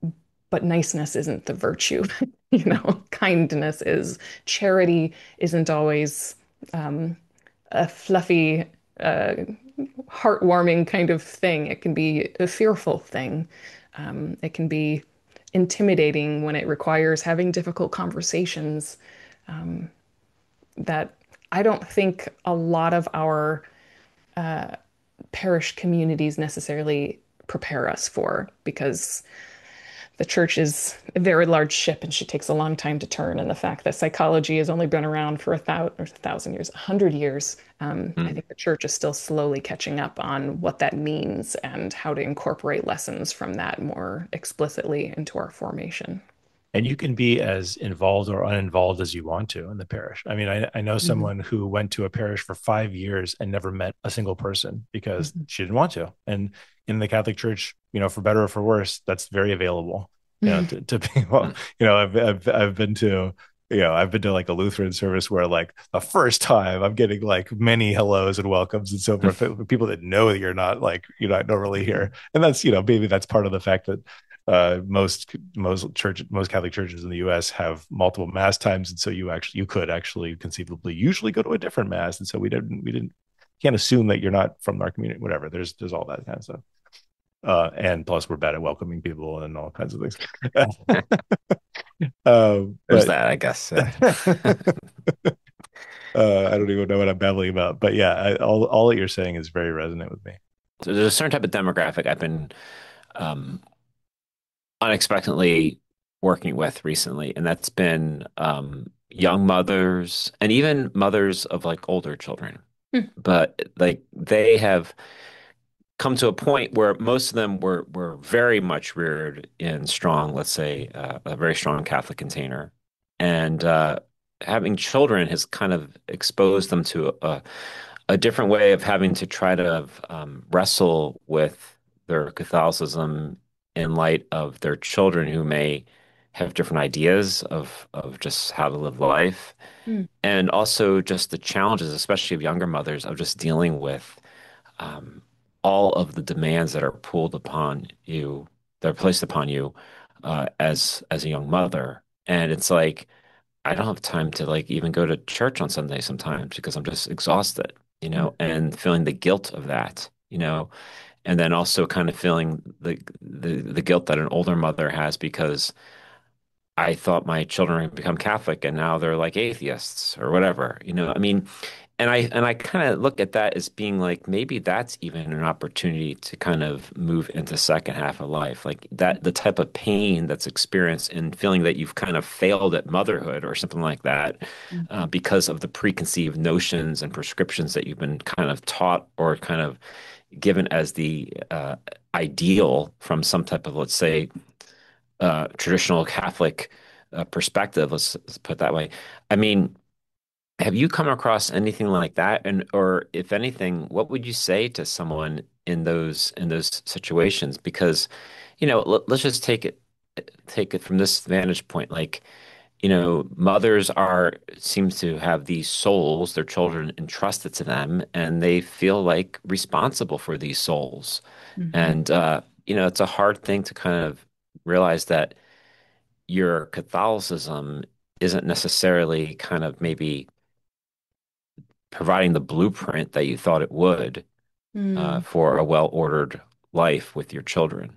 but niceness isn't the virtue. You know, kindness is. Charity isn't always um, a fluffy, uh, heartwarming kind of thing. It can be a fearful thing. Um, it can be intimidating when it requires having difficult conversations um, that I don't think a lot of our parish communities necessarily prepare us for, because the church is a very large ship and she takes a long time to turn. And the fact that psychology has only been around for a thousand or a thousand years, a hundred years, um, I Mm. think the church is still slowly catching up on what that means and how to incorporate lessons from that more explicitly into our formation. And you can be as involved or uninvolved as you want to in the parish. I mean, I, I know Mhm. someone who went to a parish for five years and never met a single person because Mhm. she didn't want to. And in the Catholic Church, you know, for better or for worse, that's very available. You know, Mhm. to, to people, Mm. you know, I've, I've I've been to, you know, I've been to like a Lutheran service where like the first time I'm getting like many hellos and welcomes and so forth. People that know that you're not like you're not normally here, and that's you know maybe that's part of the fact that uh, most most church most Catholic churches in the U S have multiple mass times, and so you actually you could actually conceivably usually go to a different mass, and so we didn't we didn't can't assume that you're not from our community, whatever. There's there's all that kind of stuff, uh, and plus we're bad at welcoming people and all kinds of things. um, There's but that, I guess. Uh, uh, I don't even know what I'm babbling about, but yeah, I, all all that you're saying is very resonant with me. so there's a certain type of demographic I've been um, unexpectedly working with recently, and that's been um, young mothers and even mothers of like older children. Mhm. But like they have come to a point where most of them were were very much reared in strong, let's say, uh, a very strong Catholic container, and uh, having children has kind of exposed them to a, a different way of having to try to um, wrestle with their Catholicism in light of their children who may have different ideas of of just how to live life, Mhm. and also just the challenges, especially of younger mothers, of just dealing with um, all of the demands that are pulled upon you, that are placed upon you uh, as as a young mother. And it's like I don't have time to like even go to church on Sunday sometimes because I'm just exhausted, you know, and feeling the guilt of that, you know, and then also kind of feeling the the the guilt that an older mother has because I thought my children had become Catholic and now they're like atheists or whatever, you know. I mean, and I and I kind of look at that as being like maybe that's even an opportunity to kind of move into second half of life, like that the type of pain that's experienced and feeling that you've kind of failed at motherhood or something like that uh, Mhm. because of the preconceived notions and prescriptions that you've been kind of taught or kind of given as the uh, ideal from some type of, let's say, uh, traditional Catholic uh, perspective. Let's, let's put it that way. I mean, have you come across anything like that? And or if anything, what would you say to someone in those in those situations? Because, you know, let, let's just take it take it from this vantage point. Like, you know, mothers are seems to have these souls, their children entrusted to them, and they feel like responsible for these souls. Mhm. And uh, you know, it's a hard thing to kind of realize that your Catholicism isn't necessarily kind of maybe providing the blueprint that you thought it would uh, Mm. for a well-ordered life with your children.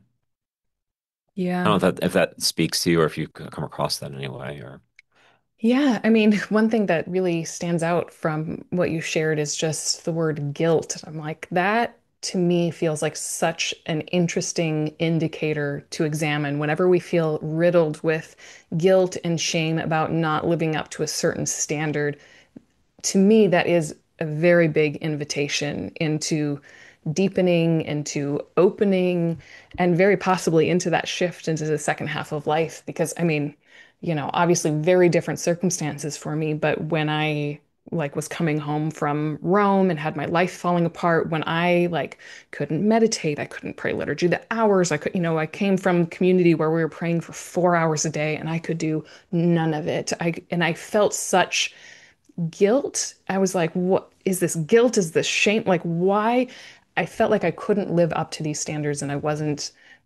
I Yeah. don't know if that if that speaks to you or if you come across that anyway. Or Yeah, I mean, one thing that really stands out from what you shared is just the word guilt. I'm like, that to me feels like such an interesting indicator to examine whenever we feel riddled with guilt and shame about not living up to a certain standard. To me, that is a very big invitation into deepening, into opening, and very possibly into that shift into the second half of life. Because, I mean, you know, obviously very different circumstances for me, but when I like was coming home from Rome and had my life falling apart, when I like couldn't meditate, I couldn't pray liturgy the hours I could, you know, I came from community where we were praying for four hours a day and I could do none of it. I and I felt such guilt. I was like, what is this guilt? Is this shame? Like, why? I felt like I couldn't live up to these standards and I wasn't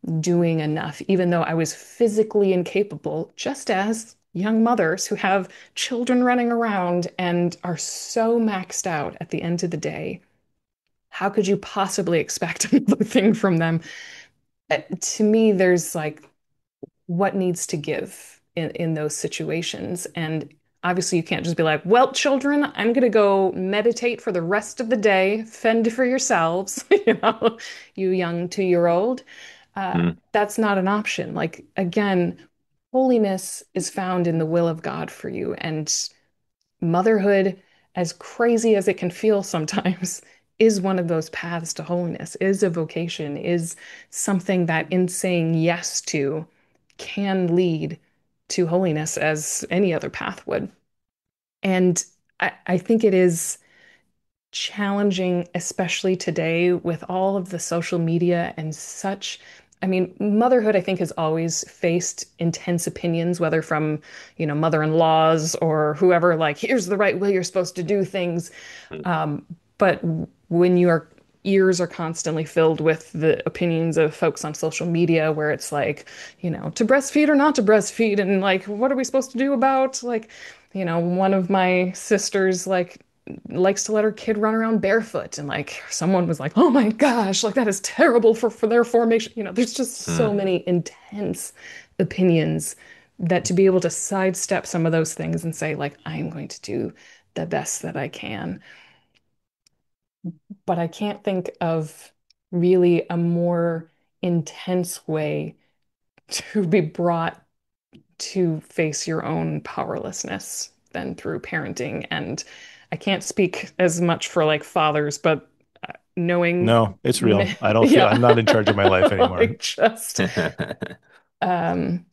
doing enough, even though I was physically incapable, just as young mothers who have children running around and are so maxed out at the end of the day. How could you possibly expect another thing from them? Uh, To me, there's like what needs to give in, in those situations. And obviously, you can't just be like, well, children, I'm going to go meditate for the rest of the day, fend for yourselves, you know, you young two-year-old. Uh, Mm. that's not an option. Like, again, holiness is found in the will of God for you. And motherhood, as crazy as it can feel sometimes, is one of those paths to holiness, is a vocation, is something that in saying yes to can lead to holiness as any other path would. And I, I think it is challenging, especially today with all of the social media and such. I mean, motherhood, I think, has always faced intense opinions, whether from, you know, mother-in-laws or whoever, like, here's the right way you're supposed to do things. Mm. Um, but when your ears are constantly filled with the opinions of folks on social media, where it's like, you know, to breastfeed or not to breastfeed, and like, what are we supposed to do about, like, you know, one of my sisters, like, likes to let her kid run around barefoot, and like someone was like, oh my gosh, like that is terrible for for their formation. You know, there's just so Mm. many intense opinions that to be able to sidestep some of those things and say like, I'm going to do the best that I can. But I can't think of really a more intense way to be brought to face your own powerlessness than through parenting. And I can't speak as much for like fathers, but uh, knowing, No, it's real. I don't feel I'm not in charge of my life yeah, anymore. like just um,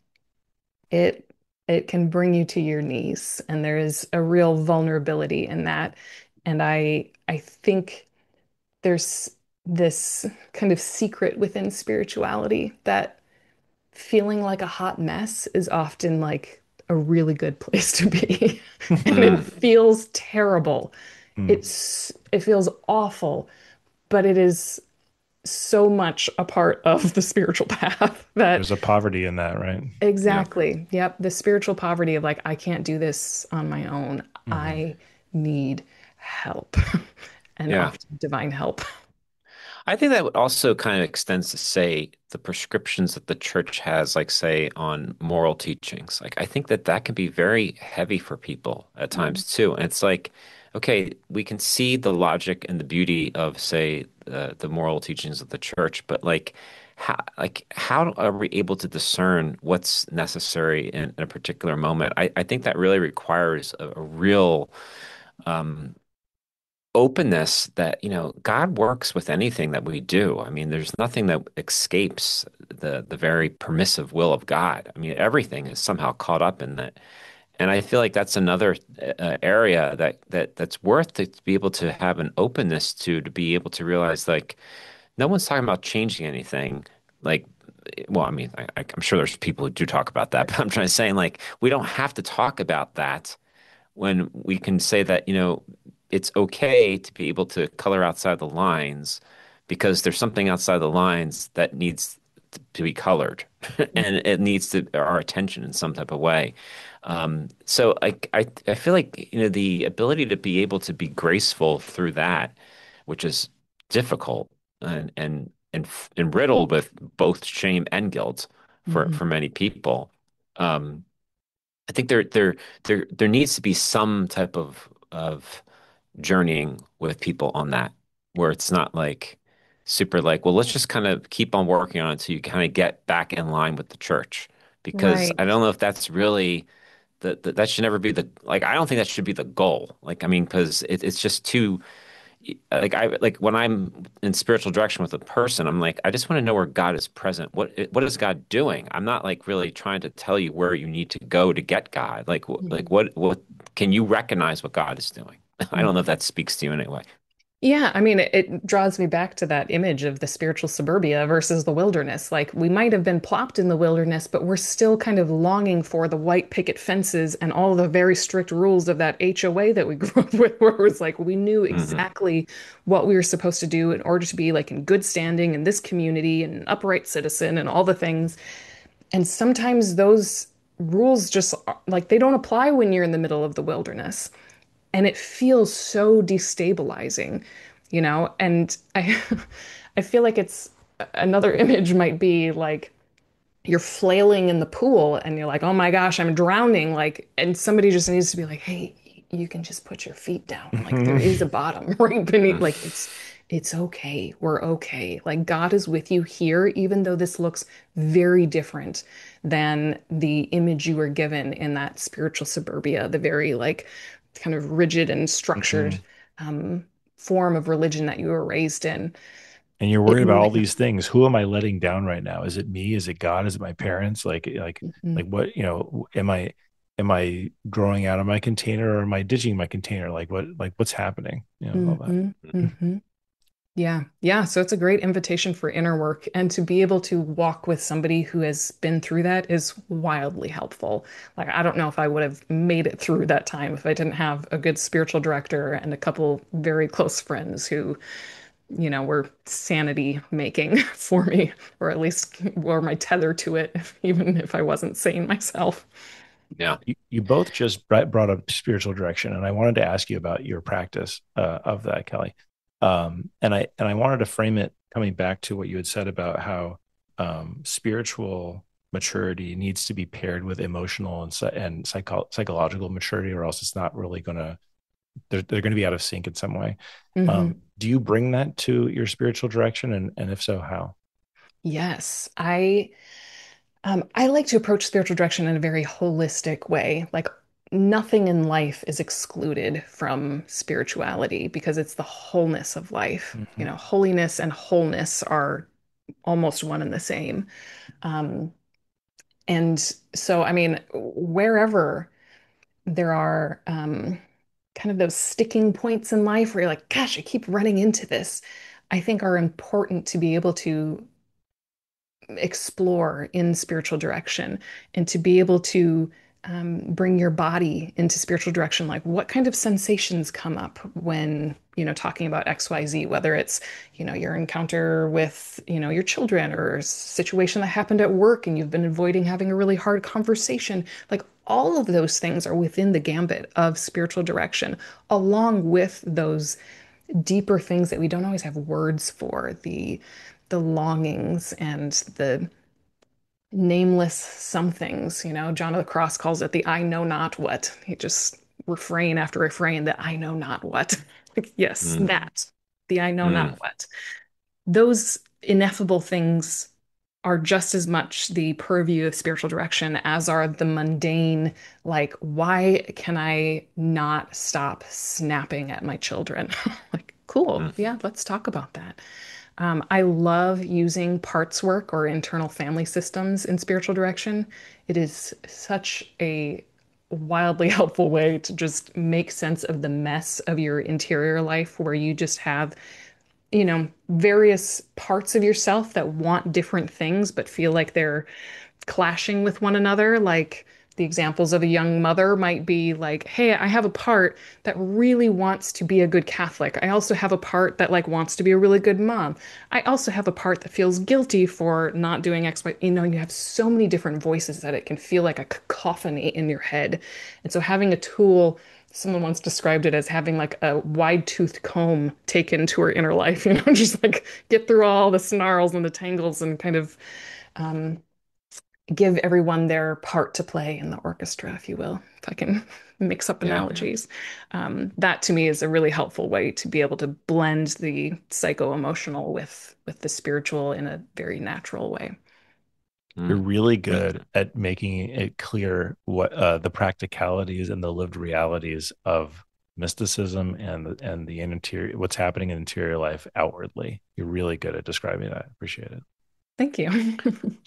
it it can bring you to your knees, and there is a real vulnerability in that. And I I think there's this kind of secret within spirituality that feeling like a hot mess is often like a really good place to be. And it Mm. feels terrible. Hmm. It's it feels awful, but it is so much a part of the spiritual path that There's a poverty in that, right? Yeah. exactly. Yep, the spiritual poverty of like I can't do this on my own. Hmm. I need help and Yeah. often divine help. I think that would also kind of extends to say the prescriptions that the church has, like say on moral teachings. Like I think that that can be very heavy for people at Mm. times too. And it's like, okay, we can see the logic and the beauty of say the the moral teachings of the church, but like how like how are we able to discern what's necessary in, in a particular moment? I, I think that really requires a, a real um, openness that, you know, God works with anything that we do. I mean, there's nothing that escapes the the very permissive will of God. I mean, everything is somehow caught up in that. And I feel like that's another uh, area that that that's worth to be able to have an openness to to be able to realize like no one's talking about changing anything. Like, well, I mean, I, I'm sure there's people who do talk about that, but I'm trying to say like we don't have to talk about that when we can say that, you know, it's okay to be able to color outside the lines because there's something outside the lines that needs to be colored and it needs to our attention in some type of way. Um, so I, I I feel like, you know, the ability to be able to be graceful through that, which is difficult and and and, and riddled with both shame and guilt for Mhm. for many people. Um, I think there there there there needs to be some type of of journeying with people on that, where it's not like super like, well, let's just kind of keep on working on it until you kind of get back in line with the church. Because I Right. don't know if that's really the, the that should never be the like I don't think that should be the goal. Like I mean, because it, it's just too like I like when I'm in spiritual direction with a person, I'm like, I just want to know where God is present. What what is God doing? I'm not like really trying to tell you where you need to go to get God. Like wh- like Mhm. what what can you recognize what God is doing? I don't know if Mhm. that speaks to you anyway. Yeah, I mean, it, it draws me back to that image of the spiritual suburbia versus the wilderness. Like, we might have been plopped in the wilderness, but we're still kind of longing for the white picket fences and all the very strict rules of that H O A that we grew up with, where it was like we knew Hmm. exactly what we were supposed to do in order to be like in good standing in this community and an upright citizen and all the things. And sometimes those rules just like they don't apply when you're in the middle of the wilderness, and it feels so destabilizing, you know? And I I feel like it's another image might be like you're flailing in the pool and you're like, "Oh my gosh, I'm drowning." Like, and somebody just needs to be like, "Hey, you can just put your feet down. Like there is a bottom right beneath. Like it's it's okay. We're okay. Like God is with you here, even though this looks very different than the image you were given in that spiritual suburbia, the very like kind of rigid and structured Mhm. um, form of religion that you were raised in. And you're It worried about all might not. these things. Who am I letting down right now? Is it me? Is it God? Is it my parents? Like, like, Mhm, like what, you know, am I, am I growing out of my container or am I ditching my container? Like what, like what's happening? You know, all that. mhm, mhm. Yeah. Yeah. So it's a great invitation for inner work. And to be able to walk with somebody who has been through that is wildly helpful. Like, I don't know if I would have made it through that time if I didn't have a good spiritual director and a couple very close friends who, you know, were sanity making for me, or at least were my tether to it, even if I wasn't sane myself. Yeah. You, you both just brought up spiritual direction, and I wanted to ask you about your practice uh, of that, Kelly. Um, and I and I wanted to frame it coming back to what you had said about how um, spiritual maturity needs to be paired with emotional and and psycho- psychological maturity, or else it's not really going to they're, they're going to be out of sync in some way. Hmm. Um, do you bring that to your spiritual direction, and and if so, how? Yes, I Um, I like to approach spiritual direction in a very holistic way. Like nothing in life is excluded from spirituality because it's the wholeness of life. You Mhm. know, holiness and wholeness are almost one and the same. Um, and so, I mean, wherever there are um, kind of those sticking points in life where you're like, gosh, I keep running into this, I think are important to be able to explore in spiritual direction and to be able to um, bring your body into spiritual direction. Like what kind of sensations come up when, you know, talking about X Y Z, whether it's, you know, your encounter with, you know, your children or a situation that happened at work and you've been avoiding having a really hard conversation. Like all of those things are within the gambit of spiritual direction, along with those deeper things that we don't always have words for, the the longings and the nameless somethings. You know, John of the Cross calls it the I know not what. He just refrain after refrain, that I know not what. Like, yes, Mm. that, the I know not Mm. what. Those ineffable things are just as much the purview of spiritual direction as are the mundane, like, why can I not stop snapping at my children? Like, cool. Mm. Yeah, let's talk about that. Um, I love using parts work or internal family systems in spiritual direction. It is such a wildly helpful way to just make sense of the mess of your interior life where you just have, you know, various parts of yourself that want different things but feel like they're clashing with one another. Like the examples of a young mother might be like, hey, I have a part that really wants to be a good Catholic. I also have a part that like wants to be a really good mom. I also have a part that feels guilty for not doing X, Y. You know, you have so many different voices that it can feel like a cacophony in your head. And so having a tool, someone once described it as having like a wide-toothed comb taken to her inner life, you know, just like get through all the snarls and the tangles and kind of um, give everyone their part to play in the orchestra, if you will, if I can mix up Yeah. analogies. Um, that to me is a really helpful way to be able to blend the psycho-emotional with with the spiritual in a very natural way. You're Mm. really good at making it clear what uh, the practicalities and the lived realities of mysticism and the, and the interior, what's happening in interior life outwardly. You're really good at describing that. I appreciate it. Thank you.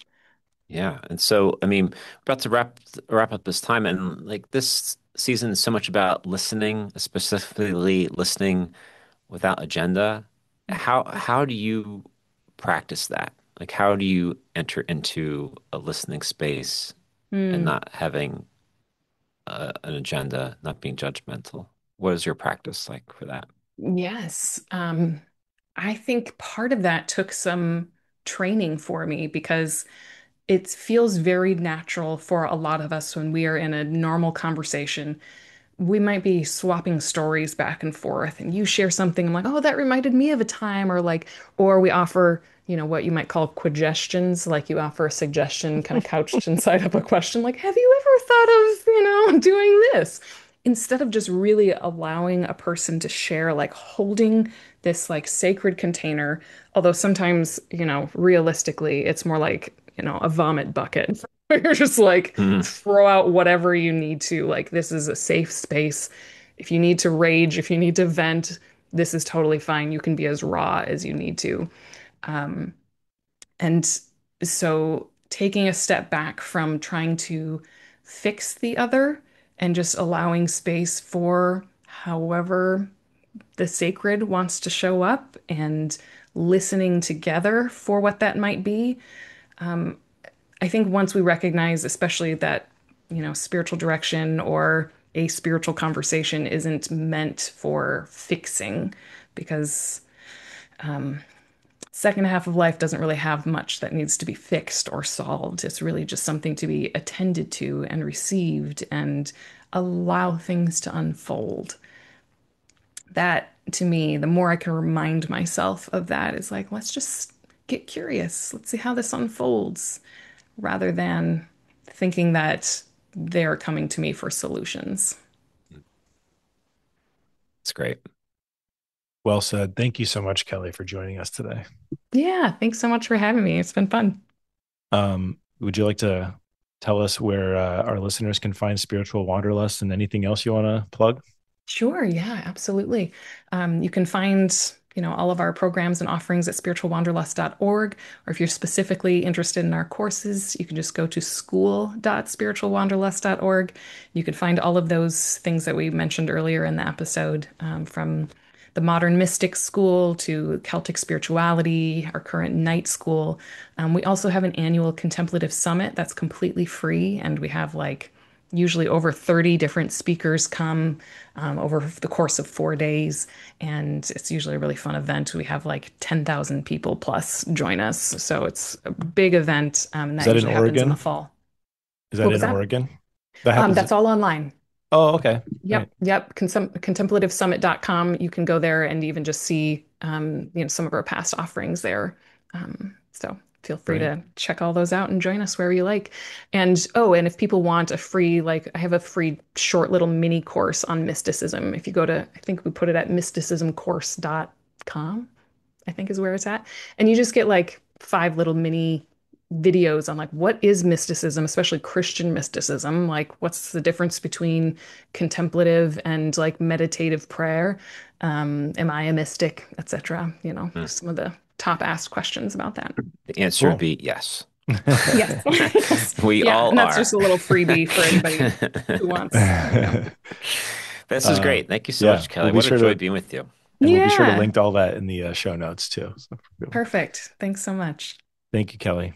Yeah. And so, I mean, we're about to wrap wrap up this time, and like this season is so much about listening, specifically listening without agenda, how how do you practice that? Like, how do you enter into a listening space and Mm, not having uh, an agenda, not being judgmental? What is your practice like for that? yes. Um, I think part of that took some training for me because it feels very natural for a lot of us when we are in a normal conversation. We might be swapping stories back and forth, and you share something. I'm like, oh, that reminded me of a time, or like, or we offer, you know, what you might call questions, like you offer a suggestion kind of couched inside of a question, like, have you ever thought of, you know, doing this? Instead of just really allowing a person to share, like holding this like sacred container, although sometimes, you know, realistically, it's more like, you know, a vomit bucket. Where you're just like, Mhm. throw out whatever you need to. Like, this is a safe space. If you need to rage, if you need to vent, this is totally fine. You can be as raw as you need to. Um, and so, taking a step back from trying to fix the other and just allowing space for however the sacred wants to show up and listening together for what that might be. I think once we recognize, especially that, you know, spiritual direction or a spiritual conversation isn't meant for fixing, because second half of life doesn't really have much that needs to be fixed or solved. It's really just something to be attended to and received and allow things to unfold. That to me, the more I can remind myself of that is like, let's just get curious. Let's see how this unfolds rather than thinking that they're coming to me for solutions. It's great. Well said. Thank you so much, Kelly, for joining us today. Yeah, thanks so much for having me. It's been fun. Um, would you like to tell us where uh, our listeners can find Spiritual Wanderlust and anything else you want to plug? Sure, yeah, absolutely. Um, you can find, you know, all of our programs and offerings at spiritual wanderlust dot org, or if you're specifically interested in our courses, you can just go to school dot spiritual wanderlust dot org. You can find all of those things that we mentioned earlier in the episode, um, from the Modern Mystic School to Celtic spirituality, our current night school. Um, we also have an annual contemplative summit that's completely free, and we have like usually over thirty different speakers come um, over the course of four days. And it's usually a really fun event. We have like ten thousand people plus join us. So it's a big event. Um, and Is that that in usually happens in the Oregon? fall. Is that What was in that? Oregon? That Um, happens. that's all online. Oh, okay. All Yep, right. yep. Consum contemplative summit dot com. You can go there and even just see, um, you know, some of our past offerings there. Um, so feel free Great. to check all those out and join us wherever you like. And oh, and if people want a free, like, I have a free short little mini course on mysticism. If you go to, I think we put it at mysticism course dot com. I think is where it's at. And you just get like five little mini videos on like what is mysticism, especially Christian mysticism, like what's the difference between contemplative and like meditative prayer? Um, am I a mystic, et cetera. You know, Mm. some of the top asked questions about that. The answer would Cool. be yes. Yes. Yes. We Yeah. all And that's are. just a little freebie for anybody who wants, you know. This is uh, great. Thank you so yeah, much, we'll Kelly. be What a sure joy to being with you. and we'll be sure to Yeah. link to all that in the uh, show notes too. So, Perfect. Thanks so much. thank you, Kelly.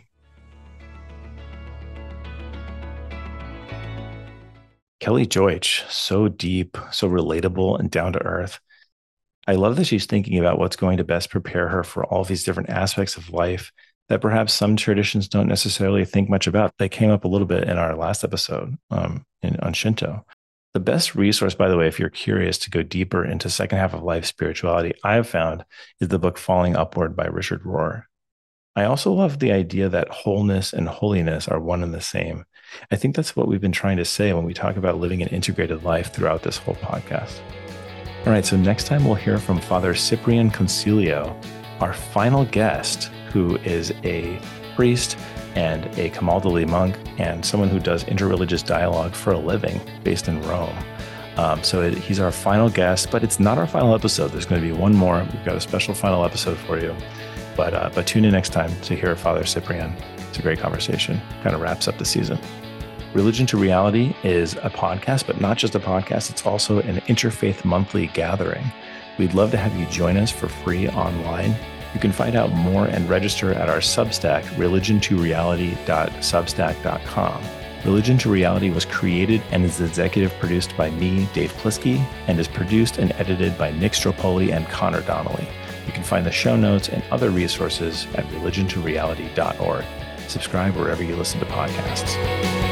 Kelly Joich, so deep, so relatable and down to earth. I love that she's thinking about what's going to best prepare her for all these different aspects of life that perhaps some traditions don't necessarily think much about. They came up a little bit in our last episode um, in, on Shinto. The best resource, by the way, if you're curious to go deeper into second half of life spirituality, I have found is the book Falling Upward by Richard Rohr. I also love the idea that wholeness and holiness are one and the same. I think that's what we've been trying to say when we talk about living an integrated life throughout this whole podcast. All right, so next time we'll hear from Father Cyprian Concilio, our final guest, who is a priest and a Camaldoli monk and someone who does interreligious dialogue for a living based in Rome. Um, so it, he's our final guest, but it's not our final episode. There's going to be one more. We've got a special final episode for you. But, uh, but tune in next time to hear Father Cyprian. It's a great conversation. Kind of wraps up the season. Religion to Reality is a podcast, but not just a podcast. It's also an interfaith monthly gathering. We'd love to have you join us for free online. You can find out more and register at our Substack, religion to reality dot substack dot com. Religion to Reality was created and is executive produced by me, Dave Plisky, and is produced and edited by Nick Stropoli and Connor Donnelly. You can find the show notes and other resources at religion to reality dot org. Subscribe wherever you listen to podcasts.